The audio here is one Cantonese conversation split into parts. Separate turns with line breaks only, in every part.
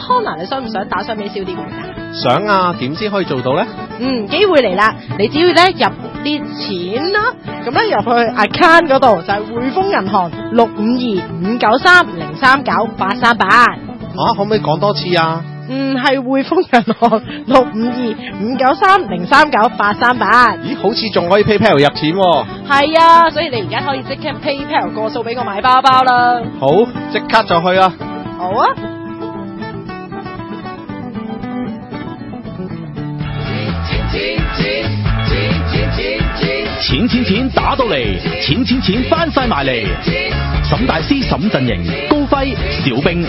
康娜，你想唔想打賞俾小店員啊？
想啊，點先可以做到咧？
機會嚟啦！你只要咧入啲錢啦，咁咧入去 account 嗰度就係匯豐銀行652-593-039-838。
可唔可以講多次啊？
係匯豐銀行652-593-039-838。
咦，好似仲可以 PayPal 入錢喎。
係啊，所以你而家可以即刻 PayPal 過數俾我買包包啦。
好，即刻就去啊！
好啊。
錢打到嚟，錢翻晒埋嚟。沈大師沈陣營，高輝小兵。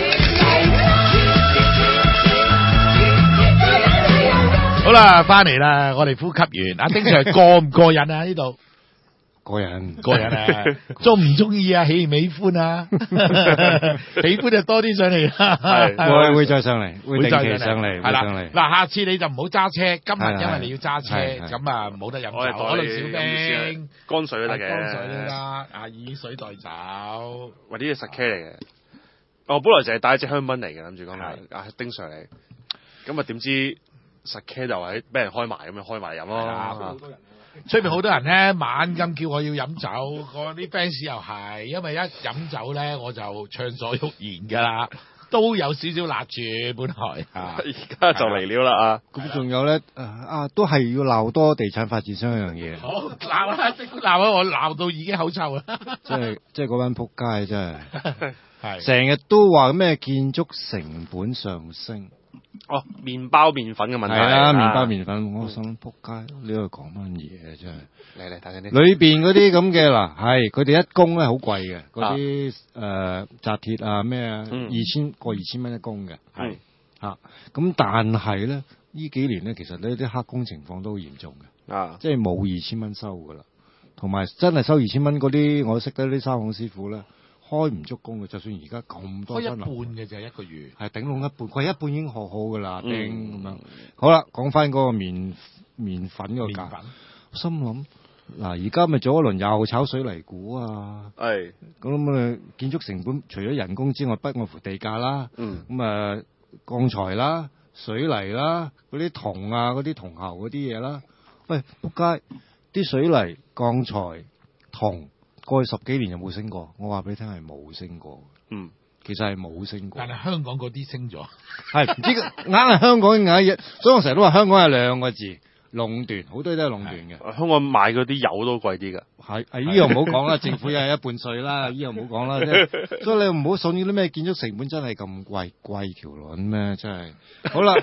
好啦，翻嚟啦，我哋呼吸完。阿丁 Sir 過唔過癮啊？呢度
過癮
啊！中唔中意啊？喜唔喜歡啊？喜歡就多啲上嚟啦。
係會再上嚟，會定期上嚟，
係啦。
上嚟。
嗱，下次你就唔好揸車。今日因為你要揸車，咁啊冇得飲酒。可能小兵
乾水都得嘅，
乾水都得。以水代酒，
或者啲實 K 嚟嘅。我本來就係帶一隻香檳嚟嘅，諗住講丁 Sir 嚟。咁啊點知實 K 就係俾人開埋咁樣開埋飲咯。
出面好多人咧猛咁叫我要飲酒，我啲 fans 又係，因為一飲酒咧我就暢所欲言噶啦，都有少少辣住本來
而家就嚟了啦啊！
咁仲有咧都係要鬧多地產發展商一樣嘢。
好鬧啊！即刻鬧啊！我鬧到已經口臭啦！
即係嗰班仆街真
係
成日都話咩建築成本上升。
麵包麵粉嘅問題
係啦，麵包麵粉，我心仆街，你喺度講乜嘢真係？
嚟睇緊啲
裏邊嗰啲咁嘅嗱，係佢哋一工咧好貴嘅，嗰啲紮鐵啊咩啊，2000蚊一工嘅，
係
咁但係咧呢幾年咧，其實呢啲黑工情況都好嚴重嘅，即係冇2000蚊收噶啦，同埋真係收2000蚊嗰啲，我識得啲沙行師傅咧。開唔足工嘅，就算而家咁多新樓，開一半
嘅就係一個月，
係頂籠一半，佢一半已經學好噶啦，咁樣。好啦，講翻嗰個麵粉個價，我心諗嗱，而家咪做一輪又炒水泥股啊，咁建築成本除咗人工之外，不外乎地價啦，咁鋼材啦、水泥啦、嗰啲銅啊、嗰啲銅喉嗰啲嘢啦，喂，仆街，啲水泥、鋼材、銅。過去10幾年有冇升過？我話俾你聽係冇升過。其實係冇升過。
但係香港嗰啲升咗。
係唔知硬係香港硬嘢，所以我成日都話香港係2個字壟斷，好多嘢都係壟斷嘅。
香港買嗰啲油都貴啲㗎。係
呢樣唔好講啦，政府又係一半稅啦，呢樣唔好講啦。所以你唔好信呢啲咩建築成本真係咁貴條輪咩？真係。好啦。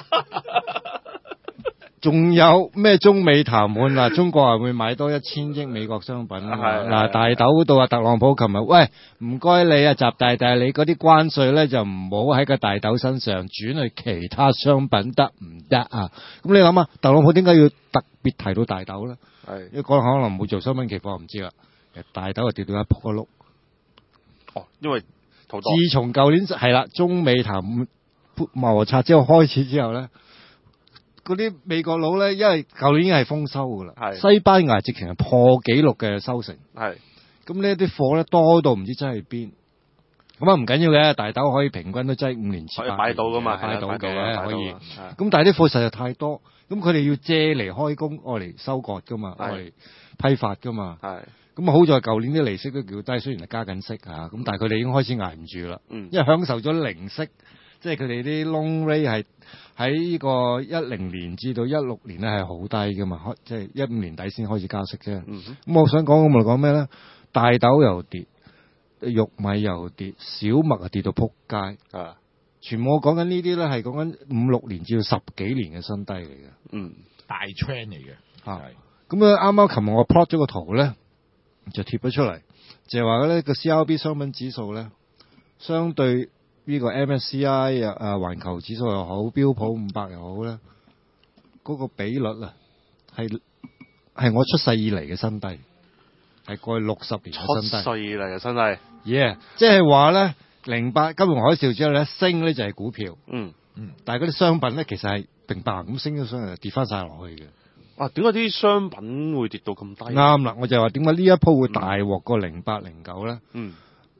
仲有咩中美談判啊？中國係會買多1000億美國商品嗱，大豆嗰度特朗普琴日喂，唔該你習大大，你嗰啲關稅咧就唔好喺個大豆身上轉去其他商品得唔得啊？咁你諗下，特朗普點解要特別提到大豆咧？因為可能冇做商品期貨，唔知啦。大豆就跌到一仆一碌。
因為自
從舊年係啦，中美談判摩擦之後開始之後咧。嗰啲美國佬咧，因為舊年已經係豐收㗎啦，西班牙直情係破紀錄嘅收成，咁呢啲貨咧多到唔知真係邊，咁唔緊要嘅，大豆可以平均都擠5年前，
可以買到㗎嘛，
買到嘅可以，咁但係啲貨實在太多，咁佢哋要借嚟開工，愛嚟收割㗎嘛，愛嚟批發㗎嘛，咁好在舊年啲利息都叫低，雖然係加緊息咁但係佢哋已經開始捱唔住啦，因為享受咗零息。即係佢哋啲 loan rate 係喺呢個10年至到16年咧係好低噶嘛，即係15年底先開始加息啫。咁我想講咁嚟講咩咧？大豆又跌，玉米又跌，小麥啊跌到撲街。全部我講緊呢啲咧係講緊5、6年至到10幾年嘅新低嚟嘅。
大 trend 嚟嘅。
咁啱啱琴日我 plot 咗個圖咧，就貼咗出嚟，就係話咧個 CRB 商品指數咧，相對。呢個 MSCI 環球指數又好，標普500又好咧，嗰個比率啊，係我出世以嚟嘅新低，係過去60年嘅新低。
出世以嚟嘅新低。
即係話咧，08金融海嘯之後咧，升咧就係股票。但係嗰啲商品咧，其實係平白咁升咗上嚟，跌翻晒落去嘅。
點解啲商品會跌到咁低？
啱啦，我就話點解呢一鋪會大鑊過08、09咧？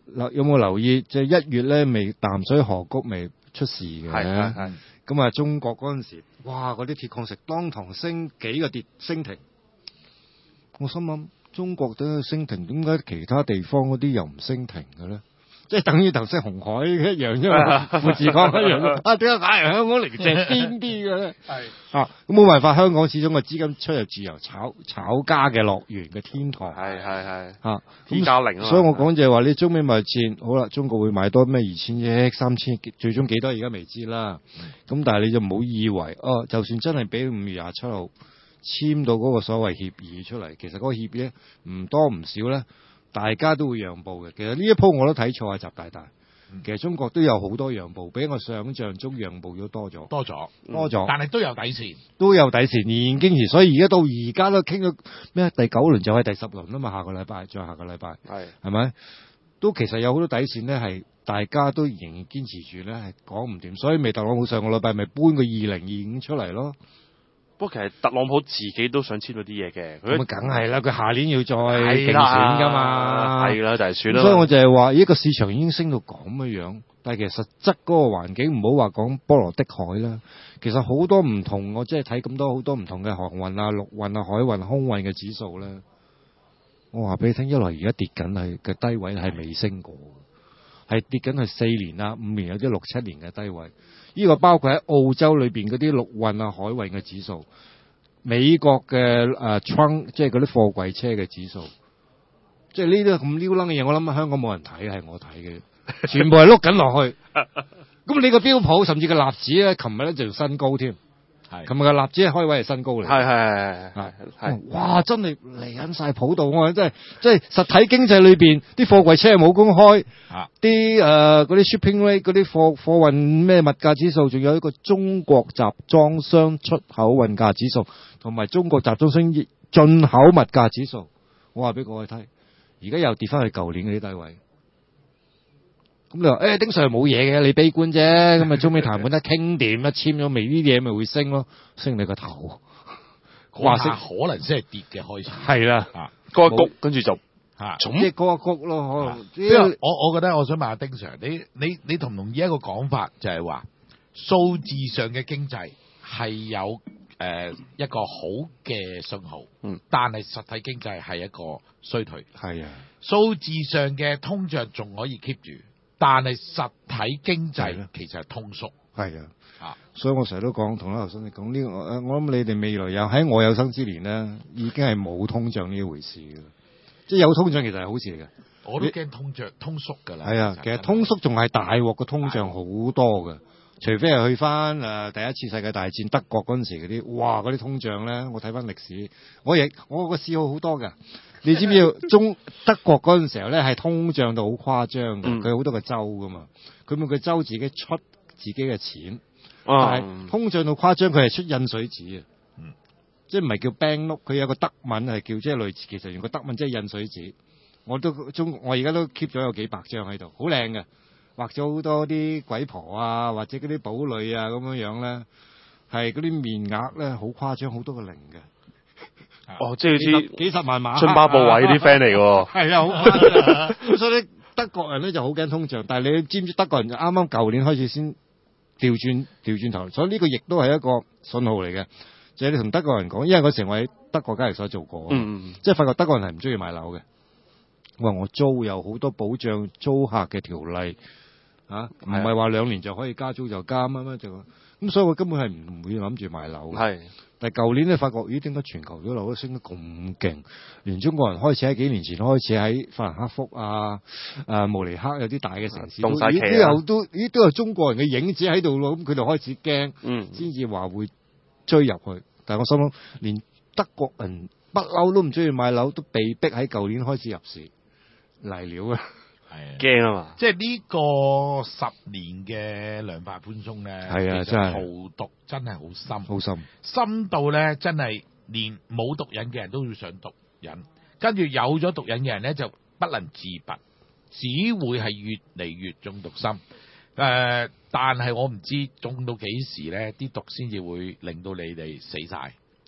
有冇留意？即係1月咧，未淡水河谷未出事嘅。
係。
咁啊，中國嗰陣時，哇！嗰啲鐵礦石當堂升幾個升停。我心諗，中國都升停，點解其他地方嗰啲又唔升停嘅咧？即係等於頭先紅海一樣啫嘛，富士康一樣。啊，點解解嚟香港零舍癲啲嘅咧？係啊，咁冇辦法，香港始終個資金出入自由，炒家嘅樂園嘅天堂。係啊，T+0啊。所以我講就係話，你中美貿易戰，好啦，中國會買多咩2000億、3000億，最終幾多而家未知啦。咁但係你就唔好以為，就算真係俾5月27號簽到嗰個所謂協議出嚟，其實嗰個協議咧唔多唔少咧。大家都會讓步嘅，其實呢一鋪我都睇錯啊，習大大。其實中國都有好多讓步，比我想象中讓步咗多咗，
但係都有底線，
年經時，所以而家到而家都傾到咩？第9輪就係第10輪啊嘛，下個禮拜，係咪？都其實有好多底線咧，係大家都仍然堅持住咧，係講唔掂，所以咪特朗普上個禮拜咪搬個2025出嚟咯。
不過其實特朗普自己都想簽到啲嘢嘅，
咁梗係啦，佢下年要再競選噶嘛，
係啦，就係選啦。
所以我就係話，一個市場已經升到咁嘅樣，但係其實實質嗰個環境唔好話講波羅的海啦，其實好多唔同，我即係睇咁多好多唔同嘅航運啊、陸運啊、海運、空運嘅指數咧，我話俾你聽，一來而家跌緊係嘅低位係未升過，係跌緊係4年啊、5年有啲6、7年嘅低位。呢個包括喺澳洲裏邊嗰啲陸運啊、海運嘅指數，美國嘅trunk 即係嗰啲貨櫃車嘅指數，即係呢啲咁撩楞嘅嘢，我諗香港冇人睇，係我睇嘅，全部係碌緊落去。咁你個標普甚至個納指咧，琴日咧就新高添。琴日嘅納指開位係新高嚟，係，哇！真係嚟緊晒譜度，我真係實體經濟裏邊啲貨櫃車冇公開，啲嗰啲 shipping rate 嗰啲貨運咩物價指數，仲有一個中國集裝箱出口運價指數，同埋中國集裝箱進口物價指數，我話俾各位睇，而家又跌翻去舊年嗰啲低位。咁你話丁 Sir 冇嘢嘅，你悲觀啫。咁啊，中美談判得傾掂啦，簽咗未？呢啲嘢咪會升咯，升你個頭。
話升可能先係跌嘅開始。
係啦，
高一谷，跟住就
即係高一谷咯。可能。
我覺得我想問下丁 Sir，你同唔同意一個講法，就係話數字上嘅經濟係有一個好嘅信號，但係實體經濟係一個衰退。係啊，數字上嘅通脹仲可以 keep 住。但係實體經濟其實係通縮，
係啊，所以我成日都講，同頭先你講呢個，我諗你哋未來喺我有生之年咧，已經係冇通脹呢一回事嘅，即係有通脹其實係好事嚟嘅。
我都驚通縮㗎啦。
係啊，其實通縮仲係大鑊過通脹好多嘅，除非係去翻第一次世界大戰德國嗰陣時嗰啲，哇嗰啲通脹咧，我睇翻歷史，我個嗜好好多㗎。你知唔知德國嗰陣時候咧係通脹到好誇張嘅，佢好多個州噶嘛，佢每個州自己出自己嘅錢，但係通脹到誇張，佢係出印水紙啊，即係唔係叫 bank note，佢有個德文係叫即係類似，其實用個德文即係印水紙，我而家都 keep 咗有幾百張喺度，好靚嘅，畫咗好多啲鬼婆啊，或者嗰啲堡壘啊咁樣咧，係嗰啲面額咧好誇張，好多個零嘅。
即係好似
幾十萬碼
津巴布韋啲 friend 嚟喎。
係啊，好誇張。咁所以咧，德國人咧就好驚通脹，但係你知唔知德國人就啱啱舊年開始先調轉頭，所以呢個亦都係一個信號嚟嘅。就係你同德國人講，因為嗰時我喺德國交易所做過，即係發覺德國人係唔中意買樓嘅。我話我租有好多保障租客嘅條例，唔係話2年就可以加租就加乜就咁，所以我根本係唔會諗住買樓嘅。係。但係舊年咧，發覺咦，點解全球啲樓都升得咁勁？連中國人開始喺幾年前開始喺法蘭克福慕尼黑有啲大嘅城市，都有中國人嘅影子喺度咯。咁佢哋開始驚，先至話會追入去。但係我心諗，連德國人不嬲都唔中意買樓，都被逼喺舊年開始入市嚟料啊！
驚啊嘛！
即係呢個10年嘅量化寬鬆咧，
係啊，真係
荼毒真係好
深，
深到咧真係連冇毒癮嘅人都要上毒癮，跟住有咗毒癮嘅人咧就不能自拔，只會係越嚟越中毒心。但係我唔知中到幾時咧，啲毒先至會令到你哋死晒。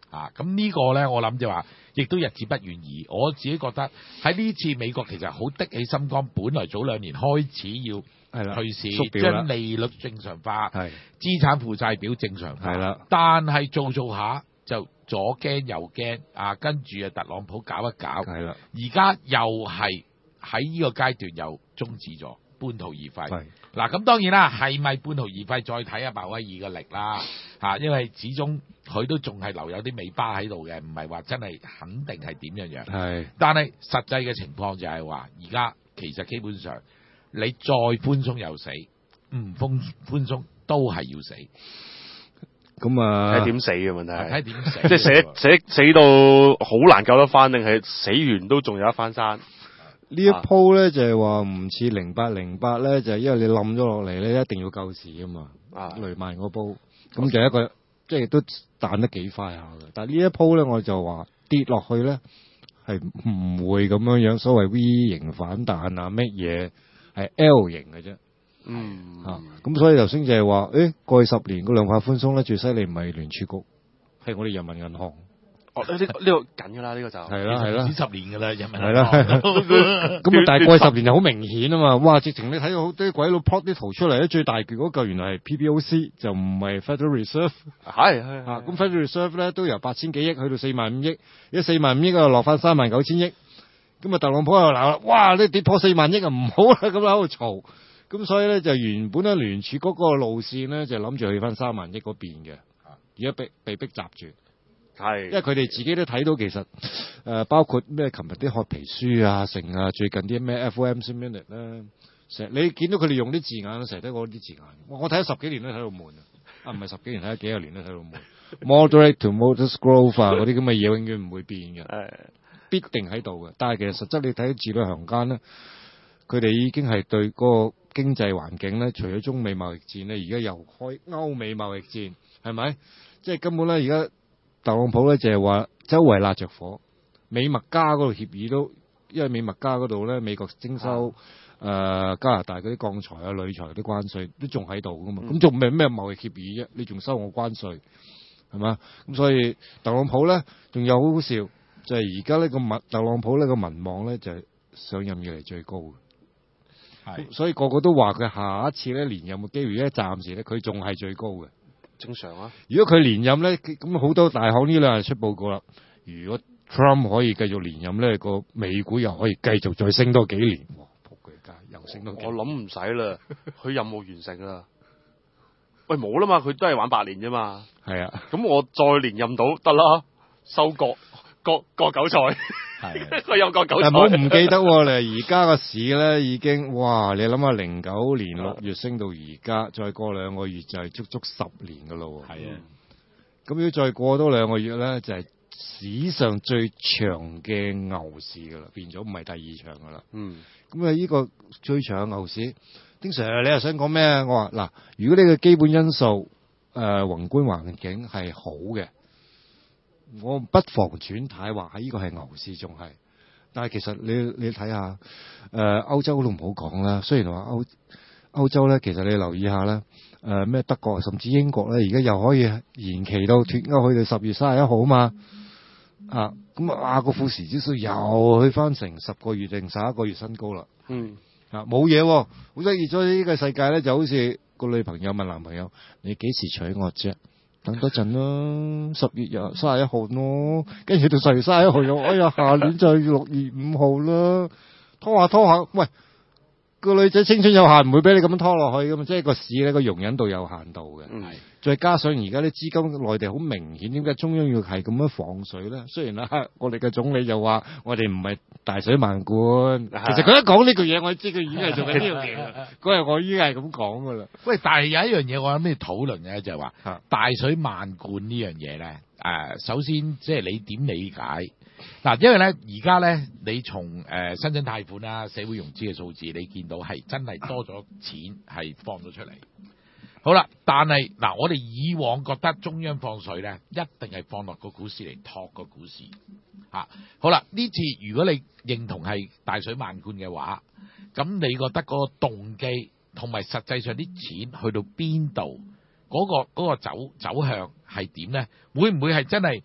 咁呢個咧，我諗就話，亦都日子不遠矣。我自己覺得喺呢次美國其實好的起心肝，本來早2年開始要退市，將利率正常化，資產負債表正常化，但係做下就左驚右驚，跟住特朗普搞一搞，而家又係喺呢個階段又終止咗半途而廢。嗱，咁當然啦，係咪半途而廢再睇下鮑威爾嘅力啦，因為始終佢都仲係留有啲尾巴喺度嘅，唔係話真係肯定係點樣。但係實際嘅情況就係話，而家其實基本上你再寬鬆又死，唔寬鬆都係要死。
咁
睇點死嘅問題，
睇點死，
即係死到好難救得翻，定係死完都仲有一番山？
呢一鋪咧就係話唔似08咧，就係因為你冧咗落嚟咧，一定要救市啊嘛。雷曼嗰煲，咁就一個即係都彈得幾快下嘅。但係呢一鋪咧，我就話跌落去咧係唔會咁樣所謂 V 型反彈啊，乜嘢係 L 型嘅啫。咁所以頭先就係話，過去10年個量化寬鬆咧最犀利唔係聯儲局，係我哋人民銀行。
呢個緊噶啦，呢個就
係啦，
唔止10年噶啦，人民
係啦。咁但係過去10年就好明顯啊嘛，哇！直情你睇到好多鬼佬 plot 啲圖出嚟咧，最大橛嗰嚿原來係 PBOC，就唔係 Federal Reserve。係。咁 Federal Reserve 咧都由8000幾億去到45000億，而家45000億啊落翻39000億。咁啊特朗普又鬧啦，哇！你跌破4萬億啊唔好啦，咁喺度嘈。咁所以咧就原本咧聯儲嗰個路線咧就諗住去翻3萬億嗰邊嘅，而家被逼閘住。因為佢哋自己都睇到其實包括咩琴日啲褐皮書啊、成啊，最近啲咩 FOMC minute 咧，成日你見到佢哋用啲字眼，成日都講啲字眼。我睇咗10幾年都睇到悶啊！唔係10幾年，睇咗幾廿年都睇到悶。Moderate to modest growth 啊，嗰啲咁嘅嘢永遠唔會變嘅，必定喺度嘅。但係其實實質你睇字裏行間咧，佢哋已經係對嗰個經濟環境咧，除咗中美貿易戰咧，而家又開歐美貿易戰，係咪？即係根本咧，而家特朗普咧就係話周圍辣着火，美墨加嗰度協議都，因為美墨加嗰度咧，美國徵收加拿大嗰啲鋼材啊、鋁材啲關稅都仲喺度噶嘛，咁仲唔係咩貿易協議啫？你仲收我關稅係嘛？咁所以特朗普咧仲有好好笑，就係而家呢個特朗普呢個民望咧就係上任以嚟最高嘅。所以個個都話佢下一次咧連任嘅機會咧，暫時咧佢仲係最高嘅。
正常啊！
如果佢連任咧，咁好多大行呢兩日出報告啦。如果 Trump 可以繼續連任咧，個美股又可以繼續再升多幾年。哇！仆佢街，又升多幾年。
我諗唔使啦，佢任務完成啦。喂，冇啦嘛，佢都係玩8年啫嘛。係啊。咁我再連任到得啦，收割韭菜。係，佢有個韭菜。
唔好唔記得喎，你而家個市咧已經，哇！你諗下09年6月升到而家，再過2個月就係足足10年噶咯。係啊，咁如果再過多2個月咧，就係史上最長嘅牛市噶啦，變咗唔係第2場噶啦。咁啊，呢個最長嘅牛市，丁 Sir 你又想講咩啊？我話嗱，如果呢個基本因素宏觀環境係好嘅。我不妨轉態話喺呢個係牛市仲係，但係其實你睇下，歐洲都唔好講啦。雖然話歐洲咧，其實你留意下啦，咩德國甚至英國咧，而家又可以延期到脫歐去到10月31號啊嘛。咁個富時指數又去翻成10個月定11個月新高啦。冇嘢喎，好得意咗呢個世界咧，就好似個女朋友問男朋友：你幾時娶我啫？等多陣啦，10月31號咯，跟住到10月31號又，哎呀，下年就6月5號啦，拖下，喂，個女仔青春有限，唔會俾你咁樣拖落去噶嘛，即係個市咧個容忍度有限度嘅。再加上而家啲資金內地好明顯，點解中央要係咁樣放水咧？雖然我哋嘅總理就話我哋唔係大水漫灌，其實佢一講呢句嘢，我知佢已經係做緊呢樣嘢啦。嗰日我已經係咁講噶啦。
喂，但係有一樣嘢我諗要討論嘅就係話大水漫灌呢樣嘢咧。首先即係你點理解？嗱，因為咧而家咧你從新增貸款啦、社會融資嘅數字，你見到係真係多咗錢係放咗出嚟。好啦，但係嗱，我哋以往覺得中央放水咧，一定係放落個股市嚟托個股市。好啦，呢次如果你認同係大水漫灌嘅話，咁你覺得嗰個動機同埋實際上啲錢去到邊度，嗰個走向係點咧？會唔會係真係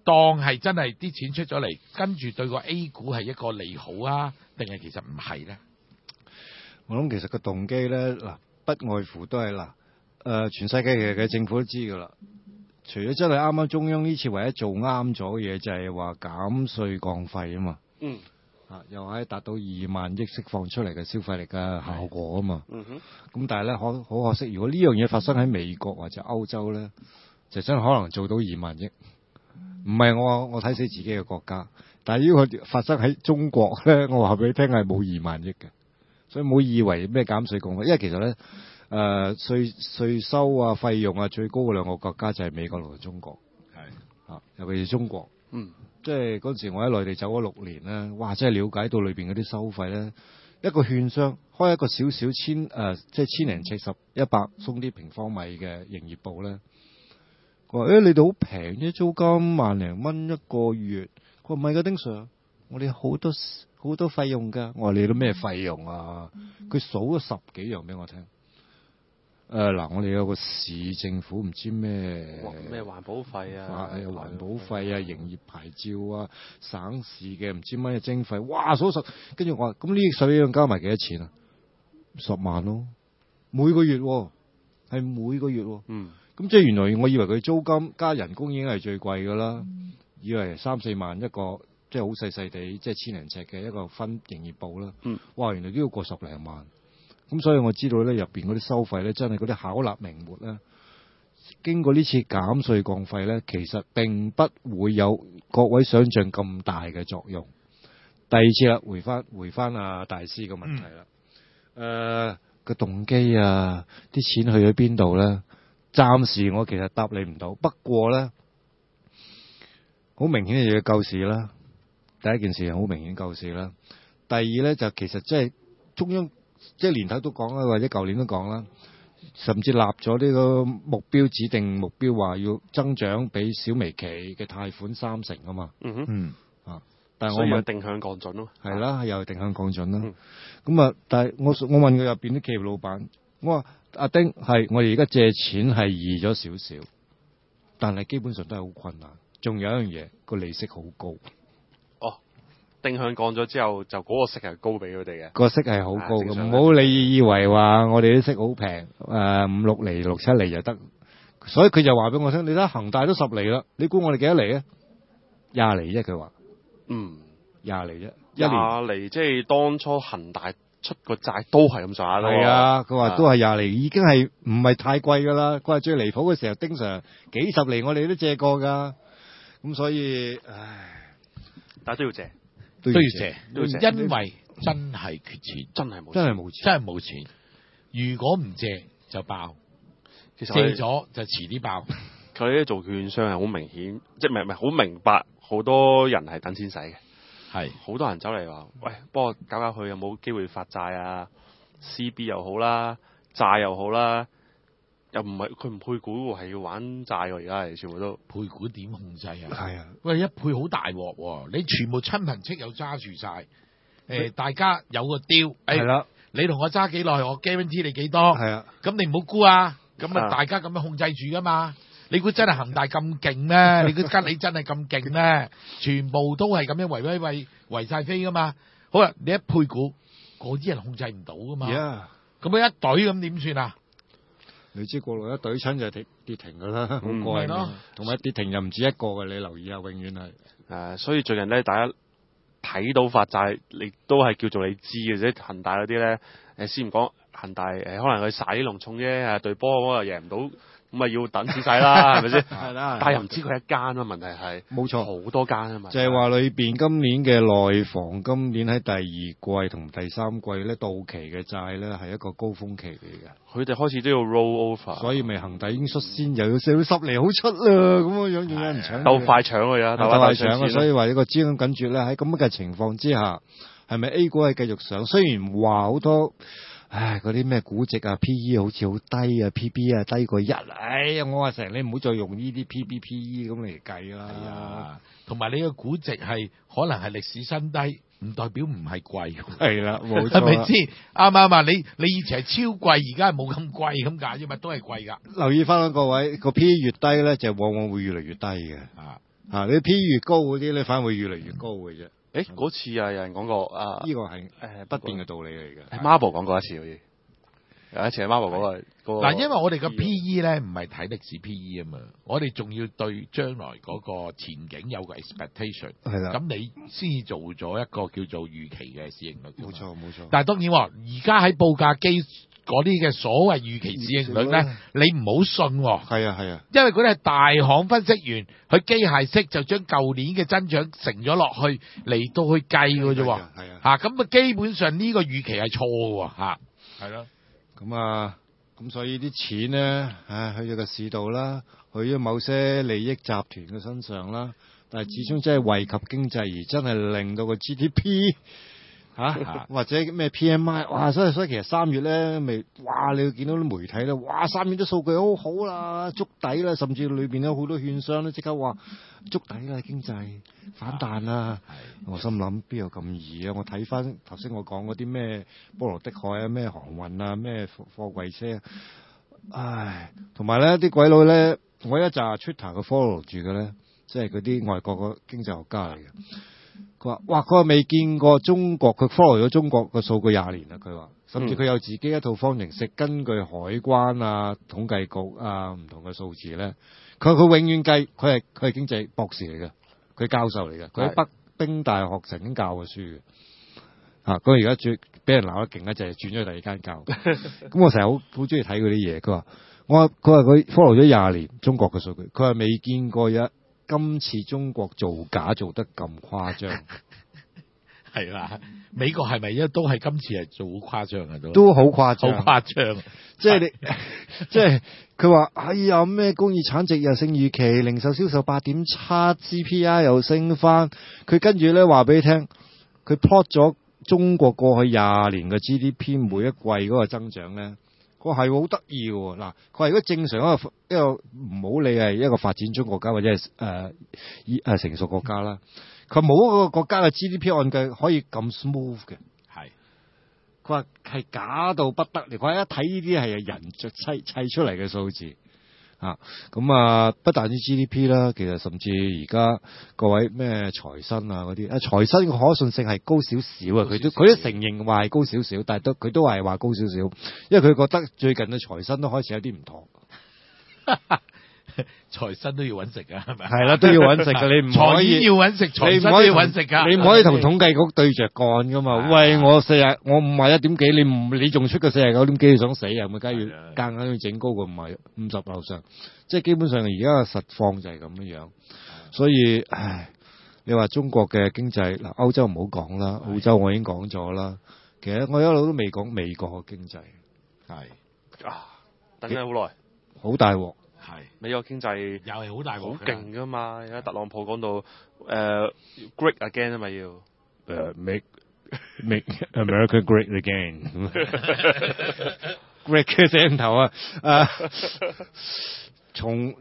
當係真係啲錢出咗嚟，跟住對個 A 股係一個利好啊，定係其實唔係咧？
我諗其實個動機咧，嗱，不外乎都係全世界嘅政府都知噶啦。除咗真係啱啱中央呢次唯一做啱咗嘅嘢，就係話減稅降費啊嘛。
嗯。
又可以達到2萬億釋放出嚟嘅消費力嘅效果啊嘛。咁但係咧，好可惜，如果呢樣嘢發生喺美國或者歐洲咧，就真係可能做到2萬億。唔係我睇死自己嘅國家，但係如果發生喺中國咧，我話俾你聽係冇2萬億嘅。所以唔好以為咩減稅降費，因為其實咧稅收啊費用啊最高嘅兩個國家就係美國同中國。係尤其是中國。即係嗰陣時，我喺內地走咗6年咧，哇！真係了解到裏邊嗰啲收費咧，一個券商開一個少少即係千零尺100鬆啲平方米嘅營業部咧，佢話：你哋好平啫，租金1萬零蚊一個月。佢話唔係㗎，丁 Sir，我哋好多費用㗎。我話你都咩費用啊？佢數咗10幾樣俾我聽。嗱，我哋有個市政府唔知咩
環保費啊，
環保費啊，營業牌照啊，省市嘅唔知乜嘢徵費，哇數10，跟住我話咁呢10樣加埋幾多錢啊？10萬咯，每個月喎，係每個月喎。咁即係原來我以為佢租金加人工已經係最貴㗎啦，以為3-4萬一個，即係好細細地，即係千零尺嘅一個分營業部啦。哇，原來都要過10零萬。咁所以我知道咧，入邊嗰啲收費咧，真係嗰啲巧立名目咧，經過呢次減稅降費咧，其實並不會有各位想象咁大嘅作用。第二次啦，回翻阿大師嘅問題啦。個動機啊，啲錢去咗邊度咧？暫時我其實答你唔到。不過咧，好明顯係要救市啦。第一件事係好明顯救市啦。第二咧就其實即係中央。即係年頭都講啦，或者舊年都講啦，甚至立咗呢個目標，指定目標話要增長比小微企嘅貸款30%啊嘛。但係我問
定向降準咯。
係啦，又定向降準啦。咁但係我問佢入邊啲企業老闆，我話阿丁係我哋而家借錢係易咗少少，但係基本上都係好困難。仲有一樣嘢，個利息好高。
定向降咗之後，就嗰個息係高俾佢哋嘅。個
息係好高嘅，唔好你以為話我哋啲息好平，5-6厘、6-7厘就得。所以佢就話俾我聽，你睇恒大都10厘啦，你估我哋幾多厘啊？20厘啫，佢話。20厘啫，20
厘即係當初恒大出個債都係咁上下咯。
係啊，佢話都係20厘，已經係唔係太貴㗎啦。佢話最離譜嘅時候，經常幾十厘我哋都借過㗎。咁所以，
但係都要借。
都要借，因為真係缺錢，
真係
冇錢。如果唔借就爆，其實借咗就遲啲爆。
佢哋做券商係好明顯，即係唔係好明白，好多人係等錢使嘅。係好多人走嚟話：喂，幫我搞搞佢有冇機會發債啊 ？CB 又好啦，債又好啦。又唔係佢唔配股喎，係要玩債喎，而家係全部都
配股點控制啊？
係啊，
喂，一配好大鑊喎，你全部親朋戚友揸住晒，大家有個雕，係啦，你同我揸幾耐，我 guarantee 你幾多，係啊，咁你唔好估啊，咁啊大家咁樣控制住噶嘛，你估真係恒大咁勁咩？你估吉利真係咁勁咩？全部都係咁樣圍晒飛噶嘛，好啦，你一配股，嗰啲人控制唔到噶嘛，咁樣一隊咁點算啊？
你知過路一隊親就跌停噶啦，好怪咯。同埋跌停又唔止一個嘅，你留意下，永遠係。
所以最近咧，大家睇到發債，你都係叫做你知嘅啫。恒大嗰啲咧，先唔講恒大，可能佢撒啲龍重啫，對波又贏唔到，咁咪要等錢使啦，係咪先？係啦。但係又唔知佢一間啊，問題係
冇錯，
好多間啊嘛。
就係話裏邊今年嘅內房，今年喺第2季同第3季咧到期嘅債咧係一個高峰期嚟嘅。
佢哋開始都要 roll over，
所以咪恒大已經率先又要借到10厘好出啦，咁樣樣仲有人搶，
鬥快搶佢啊，鬥快搶啊！
所以話呢個資金緊絀咧，喺咁嘅情況之下，係咪 A 股係繼續上？雖然話好多，嗰啲咩估值啊 ，PE 好似好低啊 ，PB 啊低過1，哎呀，我話成日你唔好再用呢啲 PB、PE 咁嚟計啦。
同埋你個估值係可能係歷史新低。唔代表唔係貴，
係啦，冇錯，
係咪先？啱唔啱啊？你以前係超貴，而家係冇咁貴咁解啫嘛，都係貴噶。
留意翻各位個 P 越低咧，就往往會越嚟越低嘅。 你 P 越高嗰啲咧，反而會越嚟越高嘅啫。
嗰次有人講過啊，
呢個係不變嘅道理嚟嘅。
Marvel 講過一次好似。有一次係 Marvel 嗰個
嗱，因為我哋嘅 P/E 咧唔係睇歷史 P/E 啊嘛，我哋仲要對將來嗰個前景有個 expectation，
係啦，
咁你先做咗一個叫做預期嘅市盈率。
冇錯。
但係當然而家喺報價機嗰啲嘅所謂預期市盈率咧，你唔好信。
係啊，
因為嗰啲係大行分析員，佢機械式就將舊年嘅增長乘咗落去嚟到去計嘅啫。係啊，咁啊基本上呢個預期係錯嘅嚇。係咯。
咁所以啲錢咧，去咗個市道啦，去咗某些利益集團嘅身上啦，但係始終真係惠及經濟，而真係令到個 GDP 或者咩 PMI， 哇！所以其實3月咧，哇！你會見到啲媒體咧，哇！3月啲數據好好啦，觸底啦，甚至裏邊有好多券商咧即刻話觸底啦，經濟反彈啦。我心諗邊有咁易啊？我睇翻頭先我講嗰啲咩波羅的海啊，咩航運啊，咩貨櫃車，唉，同埋咧啲鬼佬咧，我一紮 Twitter 嘅 follow 住嘅咧，即係嗰啲外國嘅經濟學家嚟嘅。佢話：哇！佢話未見過中國，佢 follow 咗中國嘅數據20年啦。佢話，甚至佢有自己一套方程式，根據海關啊、統計局啊唔同嘅數字咧，佢永遠計，佢係經濟博士嚟嘅，佢教授嚟嘅，佢喺北冰大學曾經教過書嘅。佢而家俾人鬧得勁咧，就係轉咗去第二間教。咁我成日好中意睇佢啲嘢。佢話佢 follow 咗20年中國嘅數據，佢話未見過今次中國造假做得咁誇張，
係啦。美國係咪都係今次係做好誇張啊？
都好誇張，
好誇張。
即係佢話哎呀咩工業產值又勝預期，零售銷售8.7 ，CPI 又升翻。佢跟住咧話俾你聽，佢 plot 咗中國過去20年嘅 GDP 每一季嗰個增長咧。佢話係好得意喎，嗱，佢話如果正常一個唔好理係一個發展中國家或者係成熟國家啦，佢冇一個國家嘅 GDP 按計可以咁 smooth 嘅，係，佢話係假到不得了，佢話一睇呢啲係人砌出嚟嘅數字。不但止 GDP 啦，其實甚至而家各位咩財新啊嗰啲，財新嘅可信性係高少少啊，佢都承認話係高少少，但係佢都係話高少少，因為佢覺得最近嘅財新都開始有啲唔妥。
財新都要揾食㗎，係咪？
係啦，都要揾食㗎，你唔可以
要揾食，財新都要揾食㗎。
你唔可以同統計局對着幹㗎嘛？喂，我51點幾，你仲出個49點幾，你想死啊？咪梗係要夾硬要整高過50樓上，即係基本上而家嘅實況就係咁樣。所以，唉，你話中國嘅經濟嗱，歐洲唔好講啦，澳洲我已經講咗啦。其實我一路都未講美國嘅經濟，
等咗好耐，
好大鑊。
美國經濟
又係好大鑊，
好勁噶嘛！而家特朗普講到great again 啊嘛，要
make America great again 。great 嘅聲頭啊！從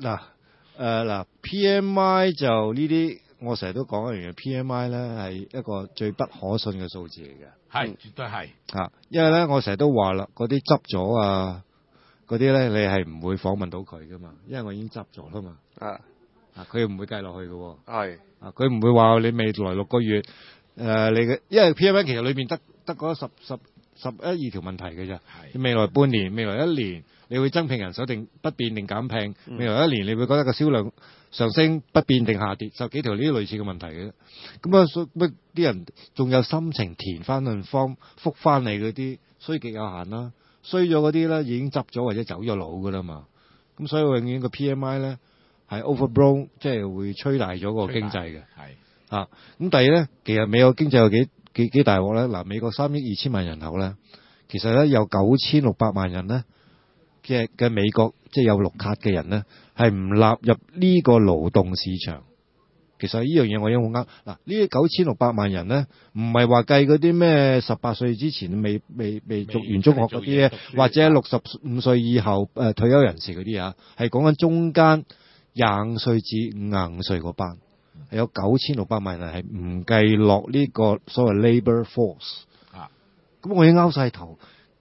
PMI 就呢啲，我成日都講一樣嘢 ，PMI 咧係一個最不可信嘅數字嚟嘅，
係絕對係
因為咧我成日都話啦，嗰啲執咗啊。嗰啲咧，你係唔會訪問到佢噶嘛？因為我已經執咗啦嘛。佢唔會計落去嘅。係。佢唔會話你未來6個月，你嘅，因為 PMI 其實裏邊得嗰11-12條問題嘅啫。係。未來半年、未來1年，你會增聘人手定不變定減聘？未來1年，你會覺得個銷量上升不變定下跌？就幾條呢啲類似嘅問題嘅啫。咁啲人仲有心情填翻論方覆翻你嗰啲，衰極有限啦。衰咗嗰啲咧已經執咗或者走咗佬噶啦嘛，咁所以永遠個 PMI 咧係 overblown，即係會吹大咗個經濟嘅。係咁第二咧，其實美國經濟有幾大鑊咧？嗱，美國3億2千萬人口咧，其實咧有9600萬人咧嘅美國即係有綠卡嘅人咧，係唔納入呢個勞動市場。其實呢樣嘢我已經好啱。嗱，呢啲9600萬人咧，唔係話計嗰啲咩18歲之前未讀完中學嗰啲咧，或者65歲以後退休人士嗰啲啊，係講緊中間25歲至55歲嗰班，係有9600萬人係唔計落呢個所謂 labour force。咁我已經拗晒頭，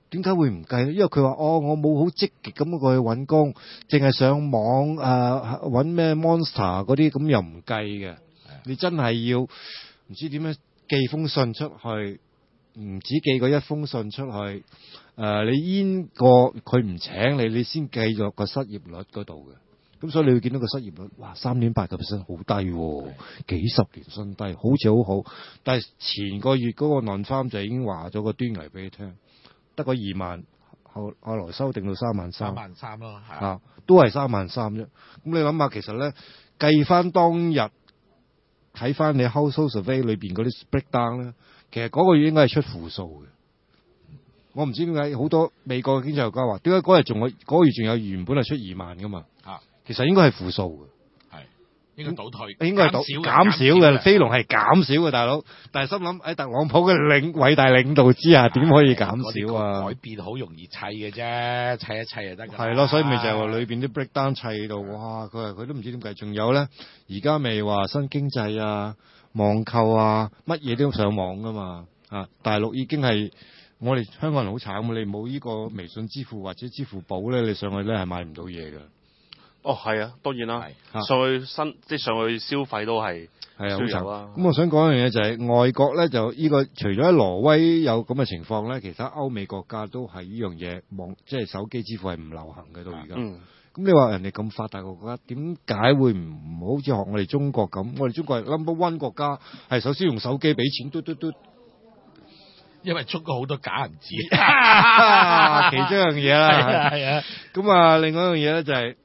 點解會唔計咧？因為佢話我冇好積極咁過去揾工，淨係上網揾咩 Monster 嗰啲，咁又唔計嘅。你真係要唔知點樣寄封信出去，唔止寄過一封信出去。你煙過佢唔請你，你先計咗個失業率嗰度嘅。咁所以你會見到個失業率，哇，3.8%好低喎，幾十年新低，好似好好。但係前個月嗰個non-farm就已經話咗個端倪俾你聽。得個2萬，後來修訂到33000
咯，
都係33000啫。咁你諗下，其實咧計翻當日睇翻你 household survey 裏邊嗰啲 breakdown 咧，其實嗰個月應該係出負數嘅。我唔知點解好多美國嘅經濟學家話，點解嗰個月仲有原本係出2萬噶嘛？其實應該係負數嘅。
應該倒退，
應該係減少嘅，飛龍係減少嘅，大佬。但係心諗喺特朗普嘅偉大領導之下，點可以減少啊？
改變好容易砌嘅啫，砌一砌就得㗎。
係咯，所以咪就係話裏邊啲 breakdown 砌到，哇！佢都唔知點計。仲有咧，而家咪話新經濟啊、網購啊，乜嘢都上網㗎嘛。大陸已經係我哋香港人好慘，你冇呢個微信支付或者支付寶咧，你上去咧係買唔到嘢㗎。
係啊，當然啦，上去消費都係
好慘啦。咁我想講一樣嘢就係外國咧，就呢個除咗喺挪威有咁嘅情況咧，其他歐美國家都係呢樣嘢即係手機支付係唔流行嘅到而家。咁你話人哋咁發達嘅國家，點解會唔好似學我哋中國咁？我哋中國係 number one 國家，係首先用手機俾錢，嘟。
因為中國好多假銀紙，
其中一樣嘢啦。係啊。咁啊，另外一樣嘢咧就係。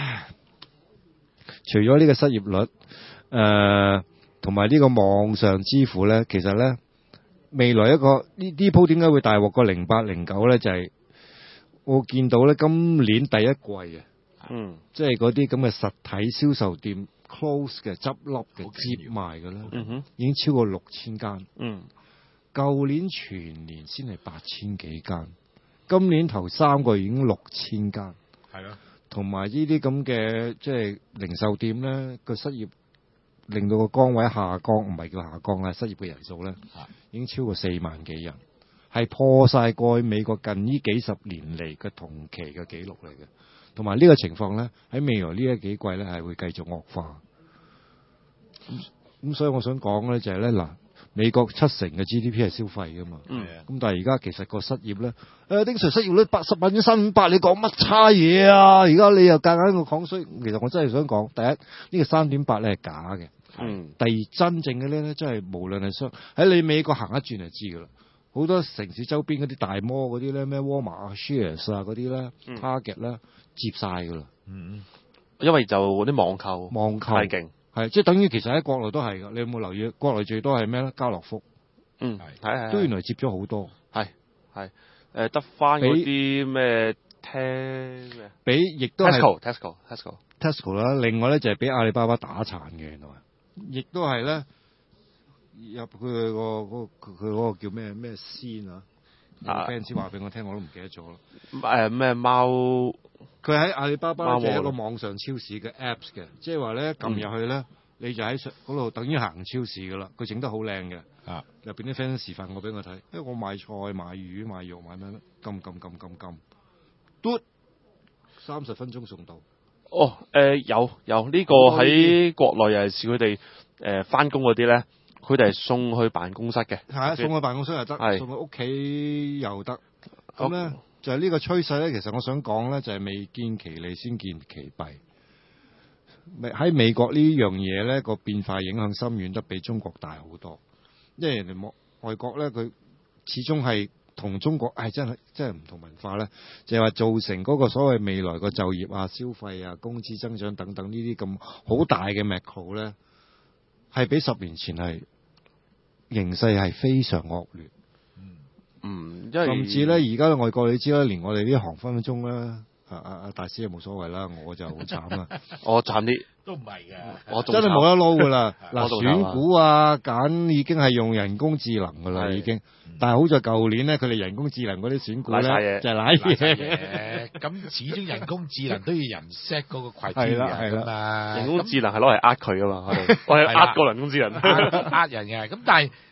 除咗呢個失業率，同埋呢個網上支付咧，其實咧未來一個呢鋪點解會大鑊過08、09咧？就係我見到咧今年第一季即係嗰啲咁嘅實體銷售店 close 嘅執笠嘅接賣嘅咧，已經超過6000間。舊年全年先係8000幾間，今年頭3個月已經6000間。係咯。同埋呢啲咁嘅即係零售店咧，個失業令到個崗位下降，唔係叫下降啦，失業嘅人數咧已經超過4萬幾人，係破晒過去美國近呢幾十年嚟嘅同期嘅紀錄嚟嘅。同埋呢個情況咧，喺未來呢幾季咧係會繼續惡化。咁所以我想講咧就係咧嗱。美國70%嘅 GDP 係消費㗎嘛，咁但係而家其實個失業咧，丁 Sir 失業率80%，3.8%，你講乜差嘢啊？而家你又夾硬個講衰，其實我真係想講，第一呢個3.8咧係假嘅，第二真正嘅咧真係無論係喺你美國行一轉就知㗎啦，好多城市周邊嗰啲大摩嗰啲咧，咩 Walmart 啊、Sears 啊嗰啲咧、Target 咧接晒㗎啦，
因為就嗰啲網購太勁。
係，即係等於其實喺國內都係㗎。你有冇留意？國內最多係咩咧？家樂福，
係
都原來接咗好多。
係，得翻嗰啲咩
俾亦都係
Tesco
啦。另外咧就係俾阿里巴巴打殘嘅，原來，亦都係咧入佢嗰個叫咩先啊？有 fans 話俾我聽，我都唔記得咗啦。
咩貓？
佢喺阿里巴巴就係一個網上超市嘅 apps 嘅，即係話咧撳入去咧，你就喺嗰度等於行超市噶啦。佢整得好靚嘅，入邊啲 fans 示範我俾我睇，因為我買菜、買魚、買肉、買咩咧，撳，嘟，30分鐘送到。
有呢個喺國內尤其是佢哋翻工嗰啲咧，佢哋係送去辦公室嘅。係啊，
送去辦公室又得，送去屋企又得。咁咧。就係呢個趨勢咧，其實我想講咧，就係未見其利先見其弊。喺美國呢樣嘢咧，個變化影響深遠得比中國大好多。因為人哋外國咧，佢始終係同中國真係唔同文化咧，就係話造成嗰個所謂未來個就業啊、消費啊、工資增長等等呢啲咁好大嘅 macro 咧，係比10年前係形勢係非常惡劣。甚至咧，而家外國你知啦，連我哋呢行分鐘啦，大師又冇所謂啦，我就好慘啦。
我慘啲，
都唔係嘅，
我
真係冇得撈噶啦。嗱，選股啊，揀已經係用人工智能噶啦，已經。但係好在舊年咧，佢哋人工智能嗰啲選股咧，就係瀨嘢。
咁始終人工智能都要人 set 嗰個 criteria 㗎嘛。
人工智能係攞嚟呃佢噶嘛，我係呃個人工智能，
呃人嘅。咁但係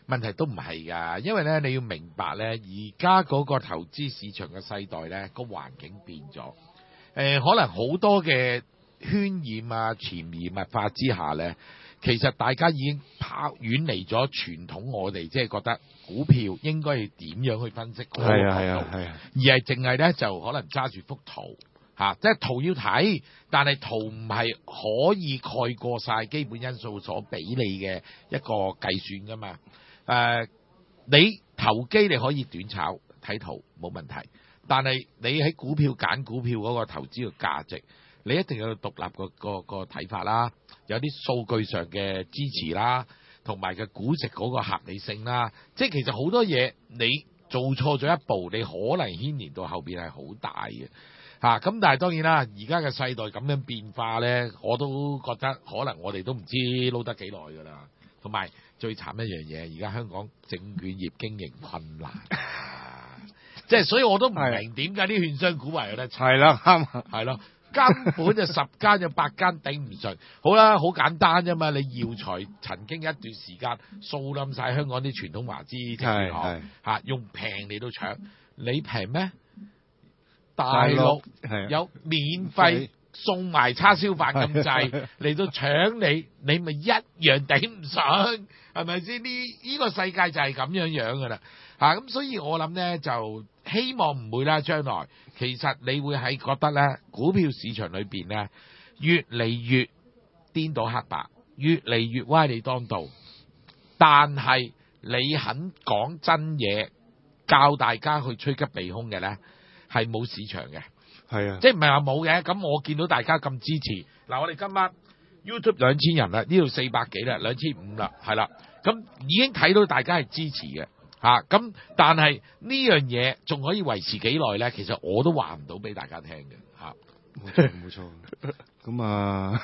問題都唔係㗎，因為咧你要明白咧，而家嗰個投資市場嘅世代咧，個環境變咗，可能好多嘅渲染啊、潛移默化之下咧，其實大家已經遠離咗傳統我哋即係覺得股票應該係點樣去分析嗰個角度，而係淨係咧就可能揸住幅圖。即係圖要睇，但係圖唔係可以蓋過晒基本因素所俾你嘅一個計算噶嘛。你投機你可以短炒睇圖冇問題，但係你喺股票揀股票嗰個投資嘅價值，你一定要獨立個睇法啦，有啲數據上嘅支持啦，同埋嘅估值嗰個合理性啦。即係其實好多嘢你做錯咗一步，你可能牽連到後邊係好大嘅。咁但係當然啦，而家嘅世代咁樣變化咧，我都覺得可能我哋都唔知撈得幾耐㗎啦。同埋最慘一樣嘢，而家香港證券業經營困難，即係所以我都唔明點解啲券商股為有得炒。係啦，啱，係咯，根本就10間有8間頂唔順。好啦，好簡單啫嘛。你耀才曾經一段時間掃冧晒香港啲傳統華資證券行，用平嚟到搶，你平咩？大陸有免費送埋叉燒飯咁滯嚟到搶你，你咪一樣頂唔上，係咪先？呢個世界就係咁樣樣噶啦，咁所以我諗咧就希望唔會啦。將來其實你會係覺得咧，股票市場裏邊咧越嚟越顛倒黑白，越嚟越歪理當道，但係你肯講真嘢，教大家去趨吉避凶嘅咧，係冇市場嘅，係啊，即係唔係話冇嘅。咁我見到大家咁支持，嗱，我哋今晚 YouTube 2000人啦，呢度400幾啦，2500啦，係啦，咁已經睇到大家係支持嘅，咁但係呢樣嘢仲可以維持幾耐咧？其實我都話唔到俾大家聽嘅，
冇錯，咁啊，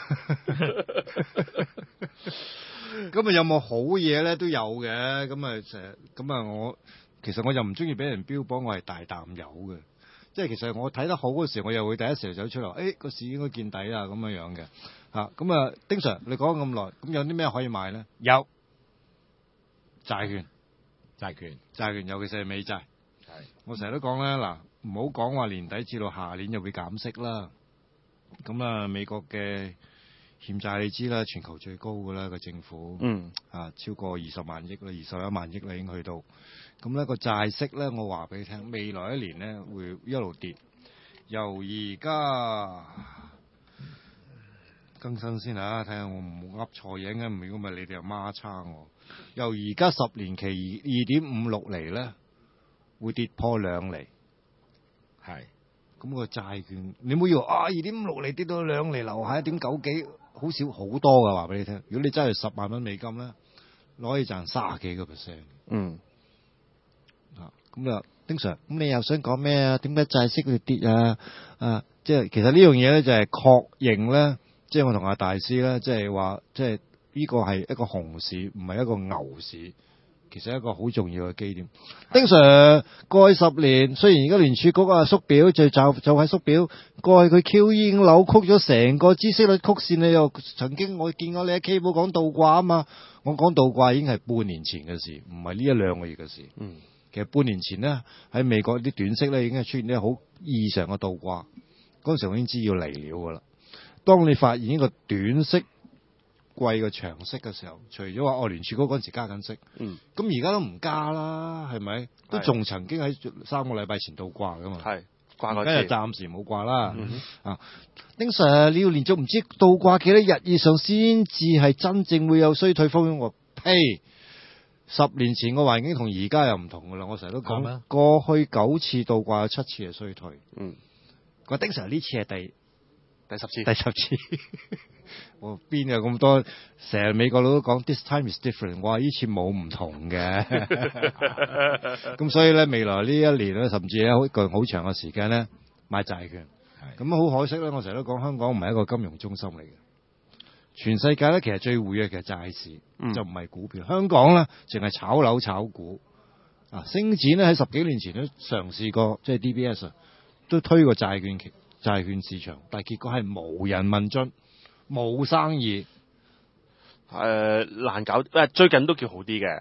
咁啊有冇好嘢咧？都有嘅，咁啊成日，咁啊我其實我就唔中意俾人標榜我係大淡友嘅。即係其實我睇得好嗰時，我又會第一時走出嚟，個市應該見底啦咁樣樣嘅，咁啊，丁 Sir 你講咁耐，咁有啲咩可以買咧？有債券，尤其是係美債。我成日都講咧，嗱，唔好講話年底至到下年又會減息啦。咁啊，美國嘅欠債你知啦，全球最高㗎啦個政府，超過20萬億啦，21萬億啦已經去到。咁呢個債息咧，我話俾你聽，未來一年咧會一路跌。由而家更新先睇下我唔好噏錯嘢嘅，如果唔係你哋又孖叉我。由而家10年期2.56厘咧，會跌破2厘。係。咁個債券，你唔好以為2.56厘跌到2厘樓下1.9幾，好少好多㗎，話俾你聽。如果你真係10萬蚊美金咧，攞可以賺30幾個%。咁啊，丁 Sir，咁你又想講咩啊？點解債息會跌啊？即係其實呢樣嘢咧，就係確認咧，即係我同阿大師咧，即係話，即係呢個係一個熊市，唔係一個牛市，其實係一個好重要嘅基點。丁 Sir 過去10年，雖然而家聯儲局縮表，就係縮表，過去佢 QE 已經扭曲咗成個孳息率曲線。你又曾經我見過你喺 K 寶講倒掛啊嘛，我講倒掛已經係半年前嘅事，唔係呢1-2個月嘅事。其實半年前呢，喺美國啲短息咧已經係出現啲好異常嘅倒掛，嗰陣時我已經知要嚟了㗎啦。當你發現呢個短息貴過長息嘅時候，除咗話聯儲局嗰陣時加緊息，咁而家都唔加啦，係咪？都仲曾經喺3個禮拜前倒掛㗎嘛。係掛過，今日暫時冇掛啦。丁 Sir， 你要連續唔知倒掛幾多日以上先至係真正會有衰退風險？我呸！10年前個環境同而家又唔同噶啦，我成日都講，過去9次倒掛有7次係衰退。個丁 Sir 呢次係第10次。我邊有咁多？成日美國佬都講 this time is different， 我話呢次冇唔同嘅。咁所以咧，未來呢一年咧，甚至咧好長嘅時間咧，買債券。咁好可惜咧，我成日都講香港唔係一個金融中心嚟嘅。全世界咧，其實最活躍嘅債市，就唔係股票。香港咧，淨係炒樓炒股。星展咧喺10幾年前都嘗試過，即係 DBS 都推過債券市場，但係結果係無人問津，冇生意。
難搞。最近都叫好啲嘅。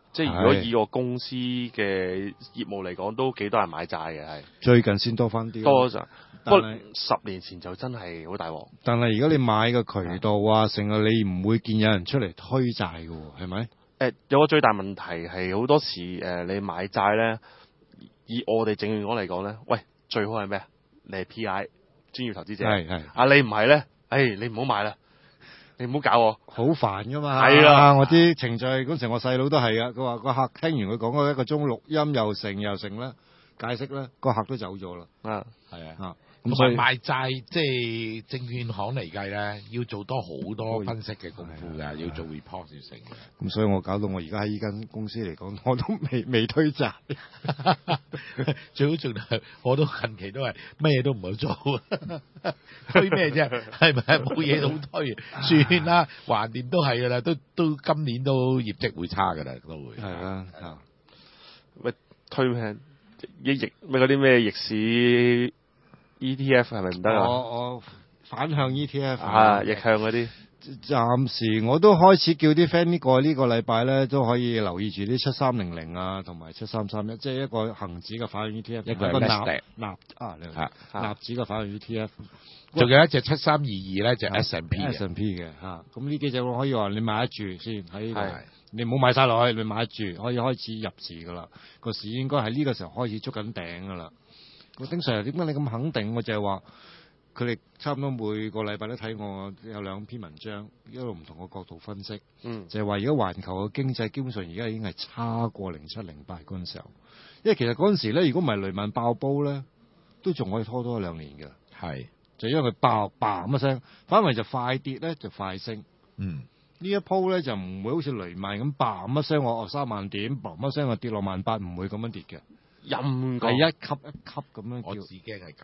即係如果以我公司嘅業務嚟講，都幾多人買債嘅係。
最近先多翻啲。
多咗，不過10年前就真係好大鑊。
但係如果你買個渠道啊，成日你唔會見有人出嚟推債嘅喎，係咪？
有個最大問題係好多時你買債咧，以我哋證券行嚟講咧，喂，最好係咩？你係 PI 專業投資者，係啊，你唔係咧，你唔好買啦。你唔好搞我，
好煩噶嘛。
係啊，
我啲程序嗰陣，我細佬都係啊。佢話個客聽完佢講嗰1個鐘錄音又成啦，解釋啦，個客都走咗啦。
係
啊。
咁所以買債即係證券行嚟計咧，要做多好多分析嘅功夫㗎，要做 report 要成嘅。
咁所以我搞到我而家喺呢間公司嚟講，我都未推債。
最好仲係我都近期都係咩都唔好做，推咩啫？係咪冇嘢好推？算啦，橫掂都係㗎啦，都今年都業績會差㗎啦，都會。
係啦，
喂，推咩？咩嗰啲咩逆市？ETF 係咪唔得啊？
我反向 ETF
逆向嗰啲。
暫時我都開始叫啲 friend 呢個禮拜咧都可以留意住啲7300啊，同埋7331，即係一個恒指嘅反向 ETF，
一個係
納指嘅反向 ETF，
仲有一隻7322咧就 S&P
嘅嚇。咁呢幾隻我可以話你買得住先喺呢度，你唔好買晒落去，你買得住可以開始入市噶啦。個市應該喺呢個時候開始捉緊頂噶啦。我經常點解你咁肯定？我就係話佢哋差唔多每個禮拜都睇我有2篇文章，一路唔同個角度分析。就係話而家環球嘅經濟基本上而家已經係差過07、08嗰陣時候，因為其實嗰陣時咧，如果唔係雷曼爆煲咧，都仲可以拖多1-2年嘅。
係
就因為佢爆嘭一聲，反為就快跌咧就快升。呢一鋪咧就唔會好似雷曼咁嘭一聲我3萬點，嘭一聲我跌落1800，唔會咁樣跌嘅。係一級一級咁樣，
我自己係咁。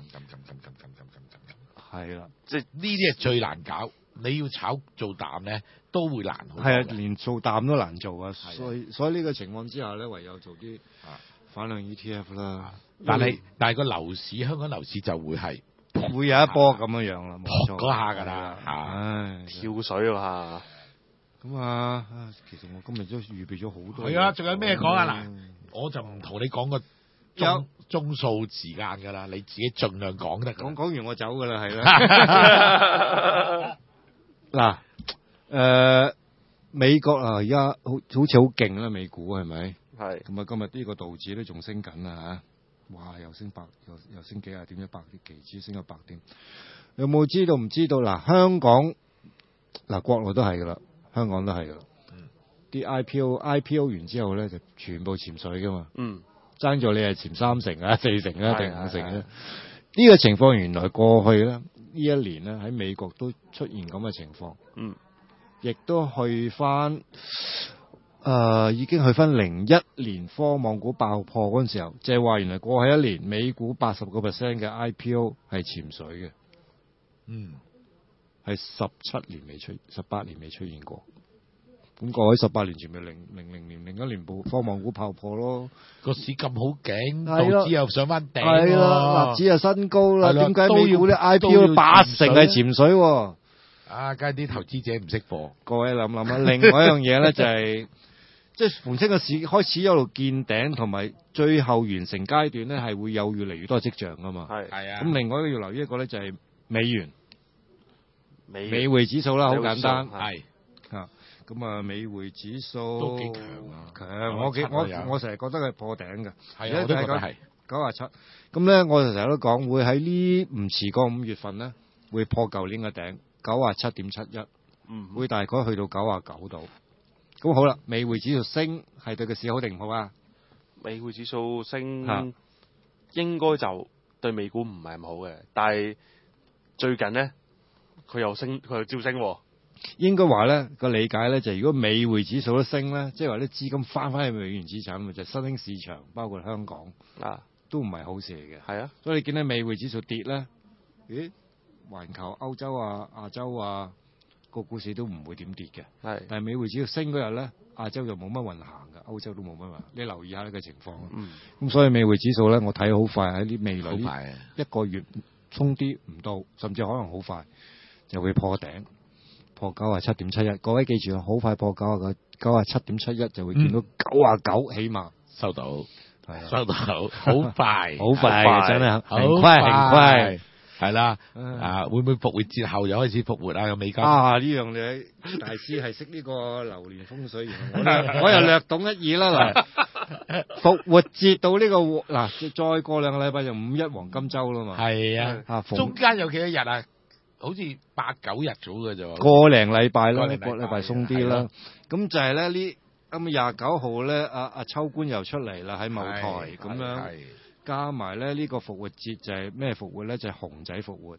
係啦，
即係呢啲係最難搞。你要炒做淡咧，都會難好多。
係啊，連做淡都難做啊。所以呢個情況之下咧，唯有做啲反向 ETF 啦。
但係個樓市，香港樓市就會
有一波咁樣啦，冇錯。
嗰下㗎啦，
跳水啊！
咁啊，其實我今日都預備咗好多。
係啊，仲有咩講啊？嗱，我就唔同你講個鐘數時間㗎啦，你自己盡量講得。
講完我走㗎啦，係啦。嗱，美國啊，而家好似好勁啦，美股係咪？係。咁啊，今日呢個道指都仲升緊啦嚇，哇！又升又升幾廿點，100點，期指升100點。有冇知道唔知道？嗱，香港國內都係㗎啦。香港都係噶啦，啲 IPO 完之後咧就全部潛水噶嘛，爭咗你係潛3成啊、4成啊定5成啊？呢個情況原來過去咧呢一年咧喺美國都出現咁嘅情況，亦都去翻已經去翻01年科網股爆破嗰陣時候，即係話原來過去一年美股80% 嘅 IPO 係潛水嘅，係18年未出現過。咁過去18年前咪00年01年科網股爆破咯，
個市咁好勁，道指又上翻頂，
係啦，納指又新高啦，點解美股啲 IPO 8成係潛水？
梗係啲投資者唔識貨。
各位諗諗啊，另外一樣嘢咧就係，即係逢親個市開始一路見頂，同埋最後完成階段咧係會有越嚟越多跡象噶嘛。
係啊。
咁另外一個要留意一個咧就係美元。美匯指數啦，好簡單，係咁啊，美匯指數
都幾強啊，
強！我成日覺得係破頂嘅，
係啊，我都覺得係
97。咁咧，我就成日都講會喺呢唔遲過5月份咧，會破舊年嘅頂97.71，會大概去到99度。咁好啦，美匯指數升係對個市好定唔好啊？
美匯指數升應該就對美股唔係咁好嘅，但係最近咧。佢又照升喎。
應該話咧個理解咧就係，如果美匯指數都升咧，即係話啲資金翻去美元資產，咪就係新興市場，包括香港都唔係好事嚟嘅。係啊，所以你見到美匯指數跌咧，環球歐洲啊、亞洲啊個股市都唔會點跌嘅。係，但係美匯指數升嗰日咧，亞洲就冇乜運行嘅，歐洲都冇乜運行。你留意下呢個情況。咁所以美匯指數咧，我睇好快喺啲未來1個月衝啲唔到，甚至可能好快就會破頂。 破97.71，各位記住好快破97.71就會見到99起碼。
收到，
係
收到，好快，
好快嘅真係，
好
很快。
係啦，會唔會復活節後又開始復活啊？有美金
呢樣嘢大師係識呢個流年風水，我又略懂一二啦嗱。復活節到呢個嗱，再過2個禮拜就5一黃金週啦嘛。
係啊，中間有幾多日啊？好似8、9日咗嘅啫。
個零禮拜啦，個禮拜鬆啲啦。咁就係咧呢29號咧，阿秋官又出嚟啦喺某台咁樣。加埋咧呢個復活節就係咩復活咧？就係熊仔復活，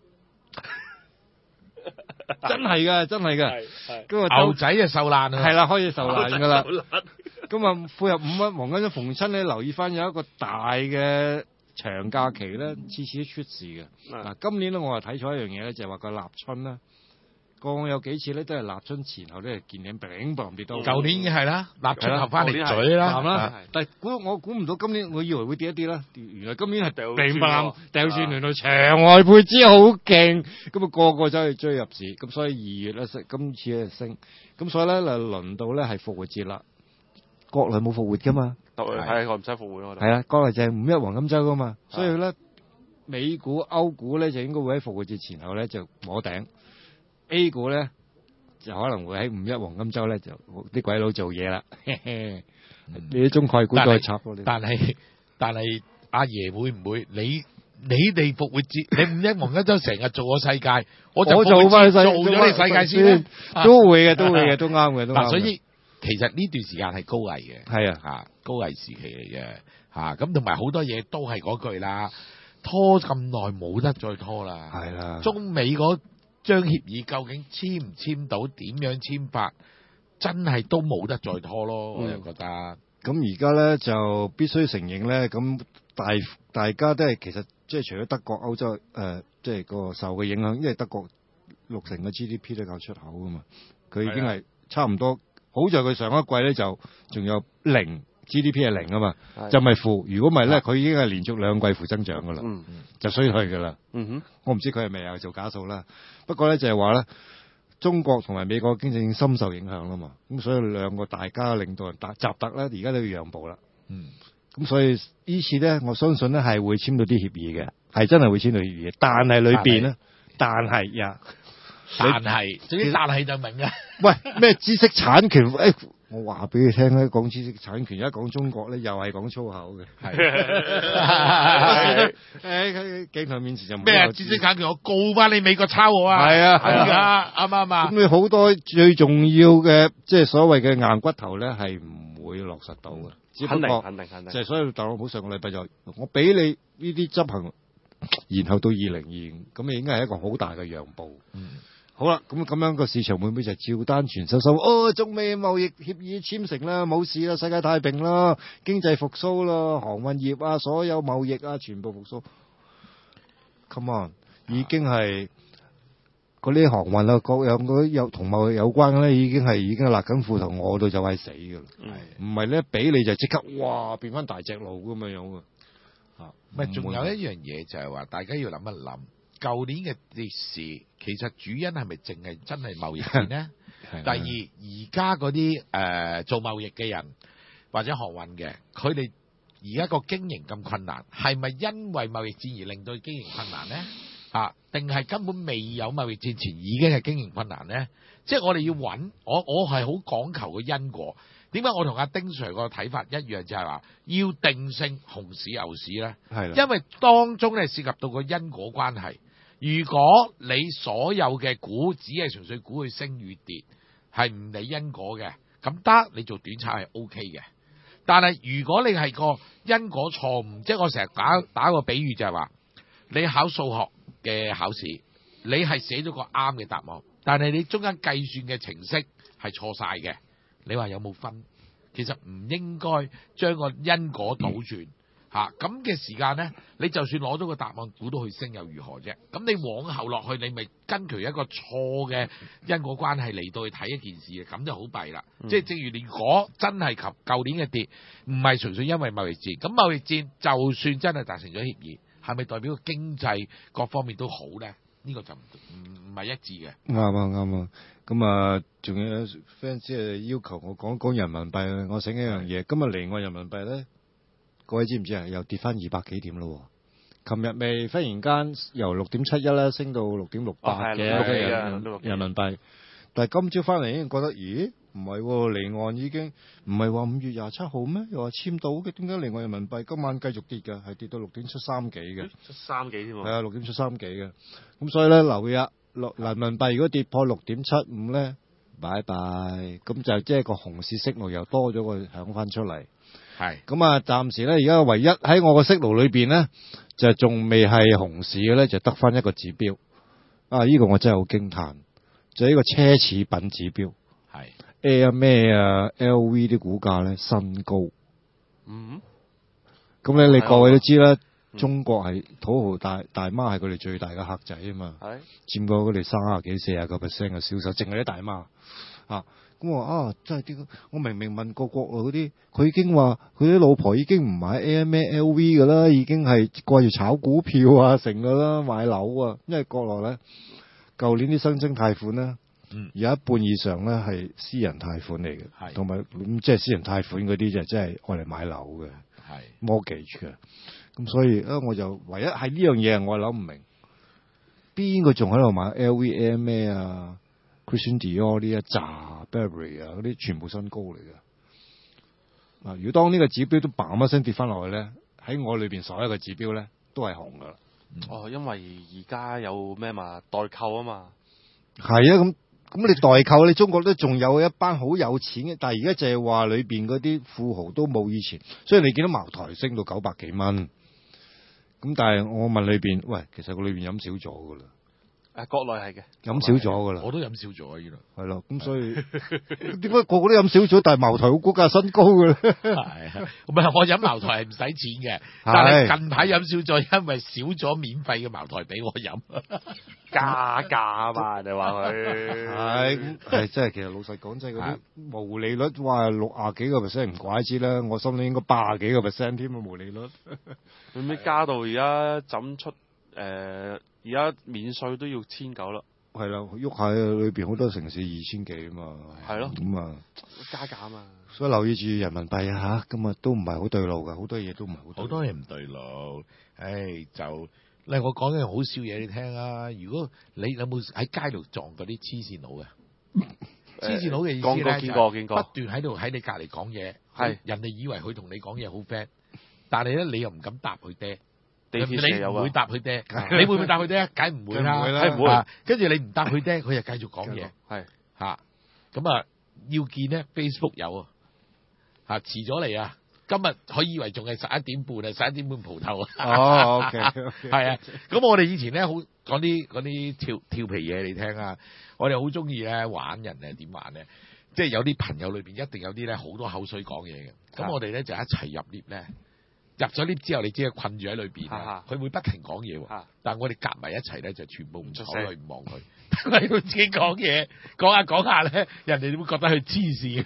真係㗎，真係㗎。咁啊牛
仔就受難啦，
係啦，開始受難㗎啦。咁啊，配合5一黃金週逢親咧，留意翻有一個大嘅長假期咧，次次都出事嘅。嗱，今年咧我係睇咗一樣嘢咧，就係話個立春啦。過往有幾次咧，都係立春前後咧見頂砰砰跌到。舊年嘅係啦，立春後翻嚟嘴啦。但係我估唔到今年，我以為會跌一啲啦。原來今年係砰砰掉轉，原來場外配資好勁，咁啊個走去追入市，咁所以2月咧今次咧升，咁所以咧就輪到咧係復活節啦。國內冇復活噶嘛？
係我唔使復活咯。
係啊，國內就係5一黃金週噶嘛，所以咧美股、歐股咧就應該會喺復活節前後咧就摸頂。A 股咧就可能會喺5一黃金週咧就啲鬼佬做嘢啦，你啲中概股都係插過你。
但係阿爺會唔會你哋復活節你5一黃金週成日做個世界，我做翻做咗你世界先，
都會嘅，都啱嘅，都啱。
嗱，所以其實呢段時間係高危嘅，
係啊，
高危時期嚟嘅咁同埋好多嘢都係嗰句啦，拖咁耐冇得再拖啦，
係啦，
中美嗰張協議究竟簽唔簽到？點樣簽法？真係都冇得再拖咯，我又覺得。
咁而家咧就必須承認咧，咁大家都係其實即係除咗德國、歐洲即係個受嘅影響，因為德國60%嘅 GDP 都靠出口噶嘛，佢已經係差唔多。好在佢上一季咧就仲有0 GDP 係0啊嘛，就唔係負。如果唔係咧，佢已經係連續2季負增長噶啦，就衰退噶啦。我唔知佢係咪又做假數啦。不過咧就係話咧，中國同埋美國經濟已經深受影響啦嘛。咁所以2個大家領導人習特咧，而家都要讓步啦。咁所以呢次咧，我相信咧係會簽到啲協議嘅，係真係會簽到協議嘅。但係裏邊咧，但係，
總之但係就明嘅。
喂，咩知識產權？我話俾你聽咧，講知識產權，而家講中國咧，又係講粗口嘅。喺鏡頭面前就
咩知識產權？我告翻你美國抄我啊！
係啊，
啱唔啱啊？
咁你好多最重要嘅，即係所謂嘅硬骨頭咧，係唔會落實到嘅。只不過
肯定。
就係所以特朗普上個禮拜就我俾你呢啲執行，然後到2025，咁應該係一個好大嘅讓步。好啦，咁樣個市場會唔會就照單全收？中美貿易協議簽成啦，冇事啦，世界太平啦，經濟復甦啦，航運業啊，所有貿易啊，全部復甦。Come on，已經係嗰啲航運啊，各樣嗰啲有同貿易有關嘅咧，已經係勒緊褲頭，餓到就係死㗎啦。唔係咧，俾你就即刻哇變翻大隻佬咁樣樣啊！
仲有一樣嘢就係話，大家要諗一諗。舊年嘅跌市，其實主因係咪淨係真係貿易戰呢？第二，而家嗰啲做貿易嘅人或者航運嘅，佢哋而家個經營咁困難，係咪因為貿易戰而令到經營困難呢？定係根本未有貿易戰前已經係經營困難呢？即係我哋要揾，我係好講求個因果。點解我同阿丁 Sir 個睇法一樣，就係話要定性熊市牛市呢？因為當中咧涉及到個因果關係。如果你所有嘅股只係純粹估佢升與跌，係唔理因果嘅，咁得你做短炒係 OK 嘅。但係如果你係個因果錯誤，即係我成日打個比喻就係話，你考數學嘅考試，你係寫咗個啱嘅答案，但係你中間計算嘅程式係錯晒嘅，你話有冇分？其實唔應該將個因果倒轉。咁嘅時間呢，你就算攞到個答案，估到佢升又如何啫？咁你往後落去，你咪根據一個錯嘅因果關係嚟到去睇一件事嘅，咁就好弊啦。即係正如如果真係及舊年嘅跌，唔係純粹因為貿易戰，咁貿易戰就算真係達成咗協議，係咪代表個經濟各方面都好呢？ 呢個就唔係一致嘅。
啱。咁啊，仲有 fans 係要求我講人民幣，我醒一樣嘢，今日離岸人民幣咧，各位知唔知啊？又跌翻200幾點咯。琴日未忽然間由6.71咧升到6.68嘅人民幣，但係今朝翻嚟已經覺得，咦？唔係喎，離岸已經唔係話5月27號咩？又話簽到嘅，點解離岸人民幣今晚繼續跌嘅？係跌到6.73幾嘅
，73幾添喎。
係啊，6.73幾嘅。咁所以咧留意啊，人民幣如果跌破6.75咧，拜拜。咁就即係個熊市息路又多咗個響翻出嚟。
係。咁
啊，暫時咧而家唯一喺我個息路裏邊咧，就仲未係熊市嘅咧，就得翻一個指標。啊，呢個我真係好驚歎，就係呢個奢侈品指標。
係。
Air 咩啊 LV 啲股價咧新高，咁咧你各位都知啦，中國係土豪大媽係佢哋最大嘅客仔啊嘛，佔過佢哋30幾40% 嘅銷售，淨係啲大媽啊，咁我話真係啲，我明明問過國內嗰啲，佢已經話佢啲老婆已經唔買 Air 咩 LV 噶啦，已經係掛住炒股票啊成噶啦，買樓啊，因為國內咧舊年啲新增貸款咧。有一半以上咧係私人貸款嚟嘅，同埋即係私人貸款嗰啲就真係愛嚟買樓嘅，mortgage 嘅。咁所以我就唯一係呢樣嘢我諗唔明，邊個仲喺度買 LV、咩啊、Christian Dior 呢一紮 Burberry 啊嗰啲全部新高嚟嘅。如果當呢個指標都嘭一聲跌翻落去咧，喺我裏邊所有嘅指標咧都係紅噶啦。
因為而家有咩嘛代購啊嘛。
係啊，咁你代購，你中國都仲有一班好有錢嘅，但係而家就係話裏邊嗰啲富豪都冇以前，所以你見到茅台升到900幾蚊，咁但係我問裏邊，喂，其實個裏邊飲少咗噶啦。
國內係嘅，
飲少咗噶啦，
我都飲少咗啊！原來
係咯，咁所以點解個個都飲少咗，但係茅台股價新高嘅咧？
係，唔係我飲茅台係唔使錢嘅，但係近排飲少咗，因為少咗免費嘅茅台俾我飲，
加價啊嘛，人哋話佢
係真係，其實老實講，真係嗰啲毛利率話60幾個 percent 唔怪之啦，我心諗應該80幾個 percent 添啊毛利率，
佢咩加到而家怎出而家免稅都要1900啦，
係啦，喐下裏邊好多城市2000幾啊嘛，
係咯，
咁啊
加價啊嘛，
所以留意住人民幣啊嚇，咁啊都唔係好對路㗎，好多嘢都唔係
好多嘢唔對路，就例如我講嘅好笑嘢你聽啊，如果你有冇喺街度撞過啲黐線佬嘅？黐線佬嘅意思咧
見過
不斷喺度喺你隔離講嘢，係人哋以為佢同你講嘢好 friend，但係咧你又唔敢答佢爹。你唔會答佢爹，你會唔會答佢爹？梗唔會啦，
係唔會。
跟住你唔答佢爹，佢就繼續講嘢。係嚇，咁啊要見咧 Facebook 有啊，遲咗嚟啊！今日佢以為仲係11點半啊，11點半蒲頭啊。
哦，OK，
係啊。咁我哋以前咧好講啲跳皮嘢你聽啊，我哋好中意咧玩人啊，點玩咧？即係有啲朋友裏邊一定有啲咧好多口水講嘢嘅，咁我哋咧就一齊入 lift 咧。入咗 lift 之後，你知係困住喺裏邊啊！佢會不停講嘢喎，但係我哋夾埋一齊咧，就全部唔出聲，唔望佢，喺度自己講嘢，講下咧，人哋會覺得佢黐線，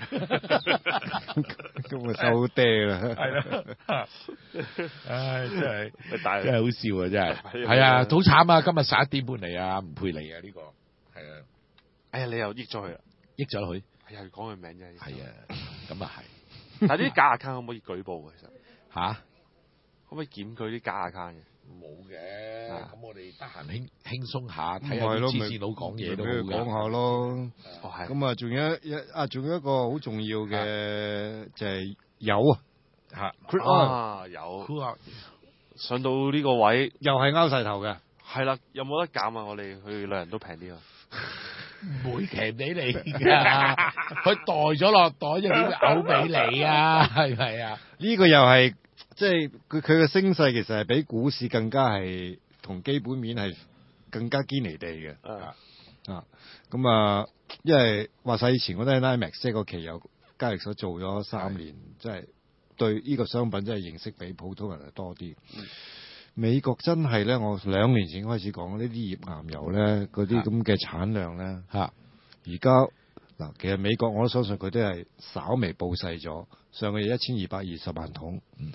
咁啊收爹啦！
係啦，唉，真係好笑啊！真係，係啊，好慘啊！今日11點半嚟啊，唔配嚟啊！呢個係啊，
哎呀，你又益咗佢啦，
益咗佢，
係啊，講佢名啫，
係啊，咁啊係，
但係啲假 account 可唔可以舉報其實
嚇？
可唔可以檢舉啲假 account 嘅？
冇嘅，咁我哋得閒輕鬆下，睇下啲黐線佬講嘢都好嘅。
講下咯。
係。
咁啊，仲有一個好重要嘅就係油啊，
嚇。有。上到呢個位
又係拗晒頭嘅。
係啦，有冇得減啊？我哋去旅行都平啲啊。
唔會平俾你㗎，佢袋咗落袋就點會嘔俾你啊？係咪啊？
呢個又係。即係佢嘅升勢其實係比股市更加係同基本面係更加堅離地嘅。咁啊，因為話晒以前我都喺 NYMEX 即係個期油交易所做咗3年，即係對呢個商品真係認識比普通人係多啲。美國真係咧，我2年前開始講呢啲頁岩油咧，嗰啲咁嘅產量咧，而家嗱，其實美國我都相信佢都係稍微報細咗，上個月1220萬桶。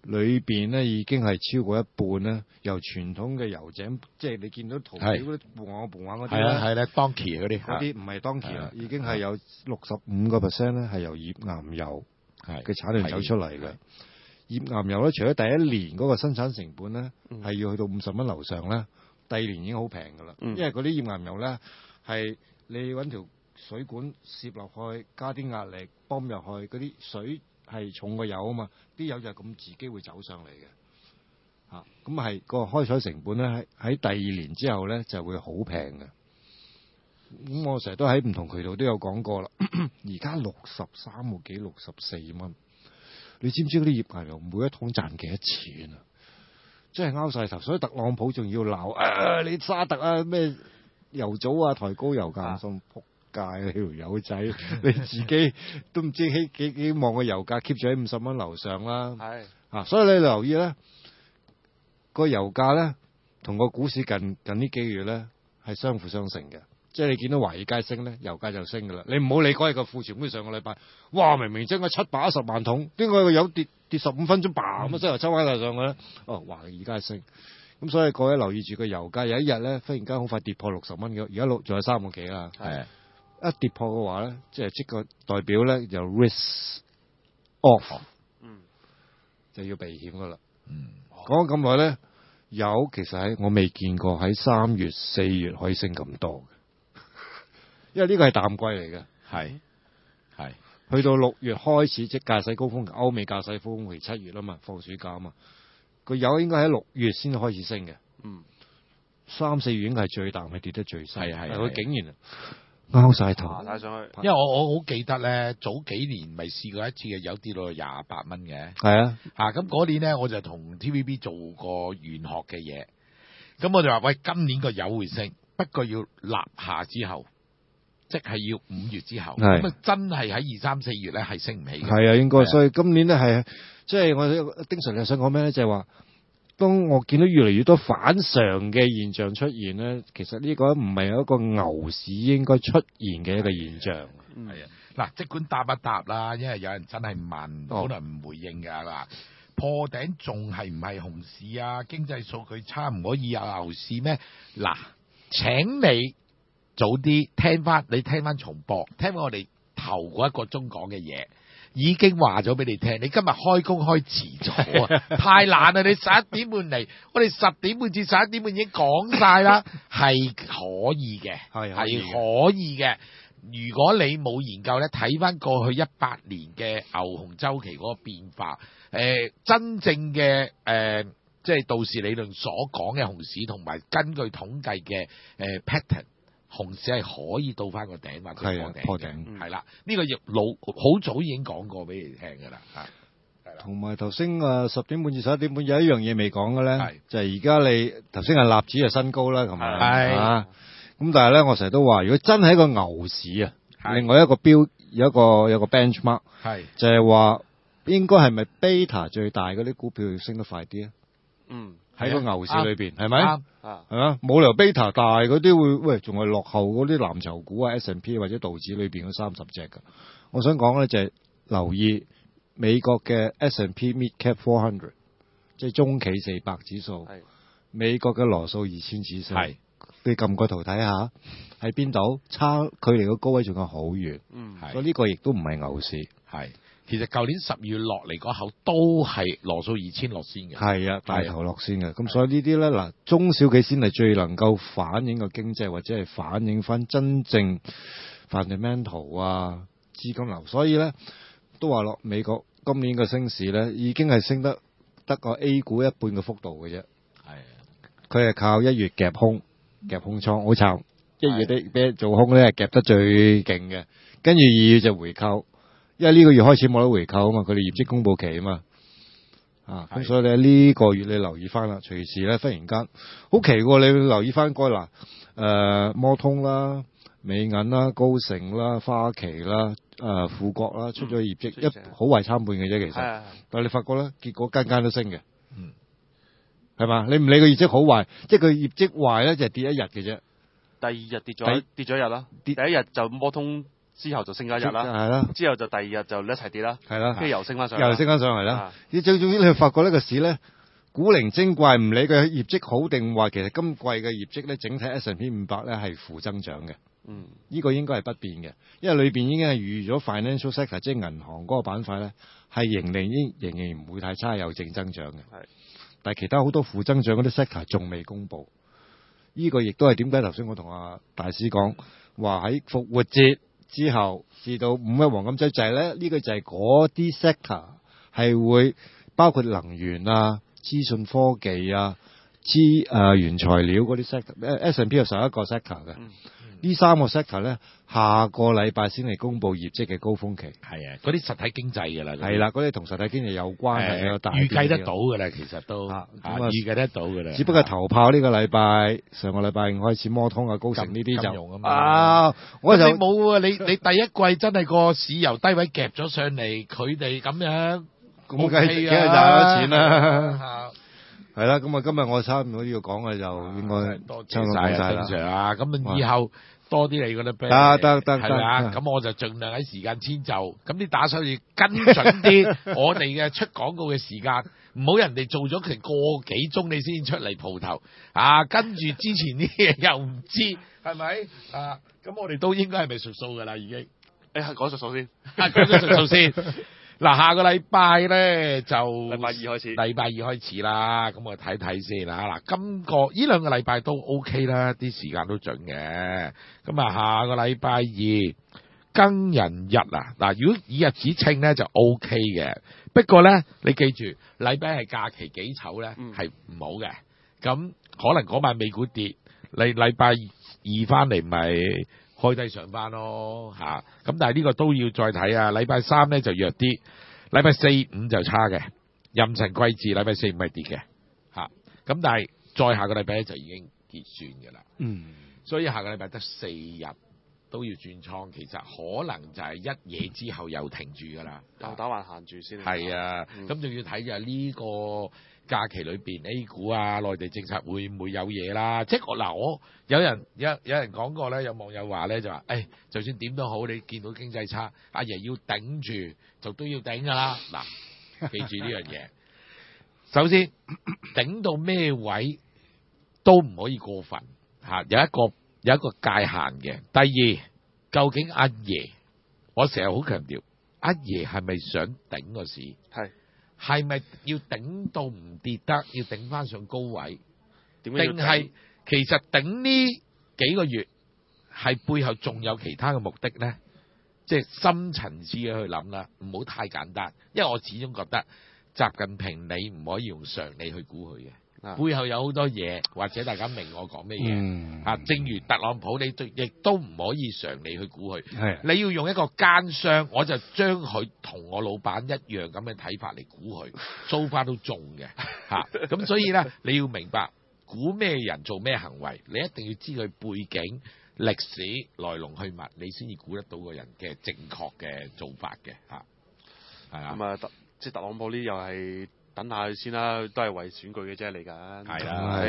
裏邊咧已經係超過一半咧，由傳統嘅油井，即係你見到圖表嗰啲盤嗰啲咧，
係啦，當期嗰啲
唔係當期啦，已經係有65%咧係由頁岩油嘅產量走出嚟嘅。頁岩油咧，除咗第一年嗰個生產成本咧係要去到50蚊樓上咧，第二年已經好平㗎啦，因為嗰啲頁岩油咧係你揾條水管攝落去，加啲壓力泵入去，嗰啲水係重過油啊嘛，啲油就係咁自己會走上嚟嘅，嚇咁係個開採成本咧喺第二年之後咧就會好平嘅。咁我成日都喺唔同渠道都有講過啦，而家63個幾64蚊，你知唔知嗰啲頁岩油每一桶賺幾多錢啊？真係拗晒頭，所以特朗普仲要鬧你沙特啊咩油組啊抬高油價，心仆街啊條友仔，你自己都唔知幾望個油價 keep 住喺50蚊樓上啦。係所以你留意咧，個油價咧同個股市近呢幾個月咧係相輔相成嘅。即係你見到華爾街升咧，油價就升噶啦。你唔好理嗰日個庫存，好似上個禮拜，哇明明增咗710萬桶，點解個油跌15分鐘，嘭咁即係抽翻晒上去咧？華爾街升，咁所以各位留意住個油價，有一日咧忽然間好快跌破60蚊嘅，而家仲有3個幾啦。係一跌破嘅話咧，即個代表咧就 risk off，就要避險噶啦。講咗咁耐咧，油其實我未見過喺3月4月可以升咁多。因為呢個係淡季嚟嘅，係去到6月開始即駕駛高峰期，歐美駕駛高峰期7月啦嘛，放暑假啊嘛，個油應該喺6月先開始升嘅，3、4月已經係最淡，係跌得最犀，佢竟然拗晒頭，
爬晒上去。因為我好記得咧，早幾年咪試過一次嘅油跌到28蚊嘅，
係
咁嗰年咧我就同 TVB 做過玄學嘅嘢，咁我就話喂，今年個油會升，不過要立夏之後。即係要5月之後，咁啊真係喺2、3、4月咧係升唔起嘅。係啊，
應該。所以今年咧係，即係我經常又想講咩咧，就係話，當我見到越嚟越多反常嘅現象出現咧，其實呢個唔係一個牛市應該出現嘅一個現象。
係啊，嗱，即管答一答啦，因為有人真係問，可能唔回應㗎啦。破頂仲係唔係熊市啊？經濟數據差唔可以有牛市咩？嗱，請你。早啲聽翻重播，聽翻我哋頭嗰1個鐘講嘅嘢，已經話咗俾你聽。你今日開工開遲咗啊，太懶啦！你11點半嚟，我哋10點半至11點半已經講晒啦，係可以嘅，係可以嘅。如果你冇研究咧，睇翻過去18年嘅牛熊周期嗰個變化，真正嘅即係道氏理論所講嘅熊市，同埋根據統計嘅pattern。熊市係可以到翻個頂或者破頂，係啦，呢個亦好早已經講過俾你聽㗎啦，
同埋頭先10點半至11點半有一樣嘢未講嘅咧，就係而家你頭先係納指係新高啦，同埋咁但係咧我成日都話，如果真係一個牛市啊，另外一個標有一個 benchmark，就係話應該係咪 beta 最大嗰啲股票要升得快啲啊？喺個牛市裏邊係咪？係嘛？冇理由 beta 大嗰啲會仲係落後嗰啲藍籌股啊 S&P 或者道指裏邊嗰30隻㗎。我想講咧就係留意美國嘅 S&P Mid Cap 400，即係中企400指數。美國嘅羅素2000指數。你撳個圖睇下喺邊度？差距離個高位仲有好遠。所以呢個亦都唔係牛市。
其實舊年10月落嚟嗰口都係羅素2000落先嘅，
係啊，大頭落先嘅。咁所以呢啲咧嗱，中小企先係最能夠反映個經濟，或者係反映翻真正 fundamental 啊資金流。所以咧都話落美國今年嘅升市咧，已經係升得個 A 股一半嘅幅度嘅啫。佢係靠1月夾空倉，好慘。1月啲做空咧係夾得最勁嘅，跟住2月就回購。因為呢個月開始冇得回購啊嘛，佢哋業績公佈期啊嘛，咁所以咧呢個月你留意翻啦，隨時咧忽然間好奇喎，你留意翻嗰摩通啦、美銀啦、高盛啦、花旗啦、富國啦出咗業績，好壞參半嘅啫，其實，但係你發覺咧，結果間都升嘅，係嘛？你唔理個業績好壞，即係佢業績壞咧就係跌1日嘅啫，
第2日跌咗1日啦，第1日就摩通之後就升咗一日啦，
係啦，
之後就第二日就一齊跌啦，
係啦，
跟住又升翻上，
又升翻上嚟啦。總之你發覺呢個市咧古靈精怪，唔理佢業績好定壞，其實今季嘅業績咧整體 S&P 500咧係負增長嘅。呢個應該係不變嘅，因為裏邊已經係預咗 financial sector， 即係銀行嗰個板塊咧係盈利仍然唔會太差，有正增長嘅。但係其他好多負增長嗰啲 sector 仲未公布。呢個亦都係點解頭先我同阿大師講話喺復活節之後至到五一黃金週就係咧，呢個就係嗰啲 sector 係會包括能源啊、資訊科技啊、原材料嗰啲 sector，S&P 有11個 sector 嘅。呢3個 sector 咧，下個禮拜先係公佈業績嘅高峰期。
係啊，嗰啲實體經濟㗎啦。
係啦，嗰啲同實體經濟有關係比較大。
預計得到㗎啦，其實都預計得到㗎啦。
只不過頭炮呢個禮拜，上個禮拜開始摩通啊、高盛呢啲就
用我就冇喎。你第一季真係個市由低位夾咗上嚟，佢哋咁樣
咁梗係賺咗錢啦。係啦，咁啊，今日我差唔多要講嘅就應該
多謝晒啦。咁以後多啲嚟嗰啲
得
係啦。咁我就盡量喺時間遷就。咁啲打手要跟準啲我哋嘅出廣告嘅時間，唔好人哋做咗成個幾鐘你先出嚟蒲頭啊！跟住之前啲嘢又唔知係咪啊？咁我哋都應該係咪熟數㗎啦？已經
講熟數先，
講咗熟數先。嗱，下個禮拜咧就
禮拜二
開始啦，咁我睇睇先啦。嗱，呢兩個禮拜都 OK 啦，啲時間都準嘅。咁啊，下個禮拜二庚寅日啊，嗱，如果以日子稱咧就 OK 嘅。不過咧，你記住，禮拜係假期幾醜咧係唔好嘅。咁可能嗰晚美股跌，你禮拜二翻嚟咪開低上翻咯嚇，咁但係呢個都要再睇啊。禮拜三咧就弱啲，禮拜四五就差嘅，壬辰季節禮拜四五係跌嘅嚇。咁但係再下個禮拜咧就已經結算㗎啦。所以下個禮拜得4日都要轉倉，其實可能就係一夜之後又停住㗎啦，
又打橫行住先。
係啊，咁仲要睇就係呢個假期裏邊 A 股啊，內地政策會唔會有嘢啦？即係我有人講過咧，有網友話咧就話，就算點都好，你見到經濟差，阿爺要頂住，就都要頂㗎啦。嗱，記住呢樣嘢。首先頂到咩位都唔可以過分嚇，有一個界限嘅。第二，究竟阿爺，我成日好強調，阿爺係咪想頂個市？係咪要頂到唔跌得，要頂翻上高位？定係其實頂呢幾個月係背後仲有其他嘅目的咧？即係深層次嘅去諗啦，唔好太簡單。因為我始終覺得習近平你唔可以用常理去估佢嘅。背後有好多嘢，或者大家明我講咩嘢正如特朗普，你亦都唔可以常理去估佢。你要用一個奸商，我就將佢同我老闆一樣咁嘅睇法嚟估佢，so far都中嘅咁所以咧，你要明白估咩人做咩行為，你一定要知佢背景、歷史、來龍去脈，你先至估得到個人嘅正確嘅做法嘅係啊。
咁啊，即係特朗普呢又係。等下佢先啦，都係為選舉嘅啫嚟緊。係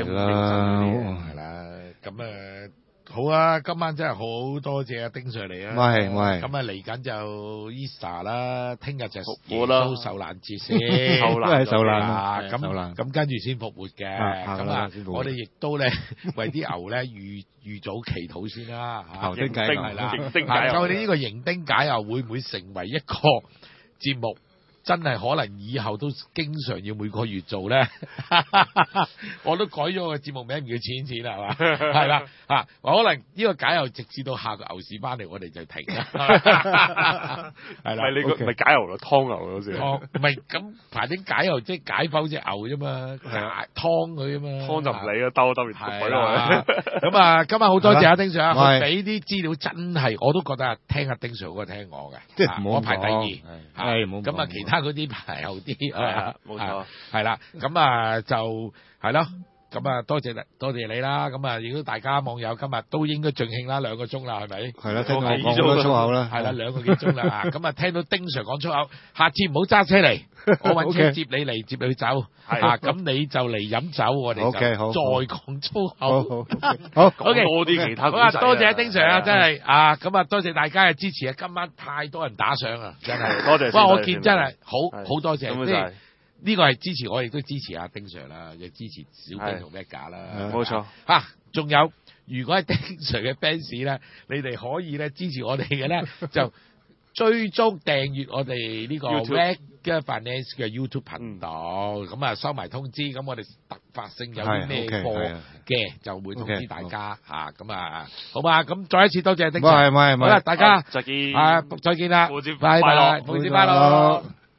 啦，咁好啊！今晚真係好多謝阿丁 Sir 嚟啊！
喂，
咁嚟緊就 Easter 啦，聽日就耶穌受難節先，
都係受難
咁跟住先復活嘅。咁我哋亦都咧為啲牛咧預早祈禱先啦。
牛丁解牛係啦，
我哋呢個營丁解牛會唔會成為一個節目？真係可能以後都經常要每個月做咧，我都改咗個節目名唔叫錢錢係嘛，係啦可能呢個解牛直至到下個牛市翻嚟，我哋就停啦，係啦。
你個唔係解牛啦，湯牛嗰時。
唔係咁排啲解牛，即係解剖隻牛啫嘛，湯佢啊嘛。
湯就唔理啦，兜完鬼落去。
咁啊，今晚好多謝阿丁 Sir 啊，佢俾啲資料真係我都覺得聽阿丁 Sir 好過聽我嘅，
即係我
排第二，咁啊其他嗰啲排後啲，
冇錯，
係啦，咁啊就係咯， 咁啊，多謝你啦。咁啊，如果大家網友今日都應該盡興啦，2個鐘啦，係咪？
係啦，聽我講好多粗口啦。
係啦，2個幾鐘啦。咁啊，聽到丁 Sir 講粗口，下次唔好揸車嚟，我揾車接你嚟，接你走。咁你就嚟飲酒，我哋就再講粗口。好
，OK，多啲其他故仔。
好啊，多謝丁 Sir 啊，真係啊，咁啊，多謝大家嘅支持啊！今晚太多人打賞啊，真係
多謝。
哇，我見真係好多謝。呢個係支持，我亦都支持阿丁 Sir 啦，亦支持小丁同 Mega 啦。
冇錯。
仲有，如果係丁 Sir 嘅 fans 咧，你哋可以咧支持我哋嘅咧，就追蹤訂閱我哋呢個 Reggae Finance 嘅 YouTube 頻道。咁啊收埋通知，咁我哋突發性有啲咩貨嘅，就會通知大家嚇。咁啊，好嘛？咁再一次多謝丁 Sir。好啦，大家
再見。
再見啦。
父親
快樂，父親快樂。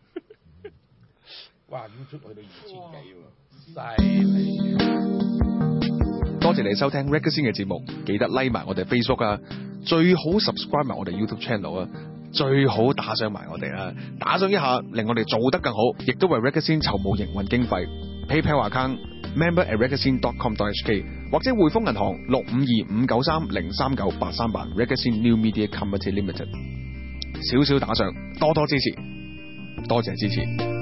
哇 ！YouTube 去到2000幾喎，犀利！
多謝你收聽 Reggae Scene 嘅節目，記得 like 埋我哋 Facebook 啊，最好 subscribe 埋我哋 YouTube channel 啊，最好打賞埋我哋啦，打賞一下令我哋做得更好，亦都為 Reggae Scene 籌募營運經費。PayPal account member@reggaescene.com.hk 或者匯豐銀行652-593-039-838 Reggae Scene New Media Company Limited。少少打賞，多多支持，多謝支持。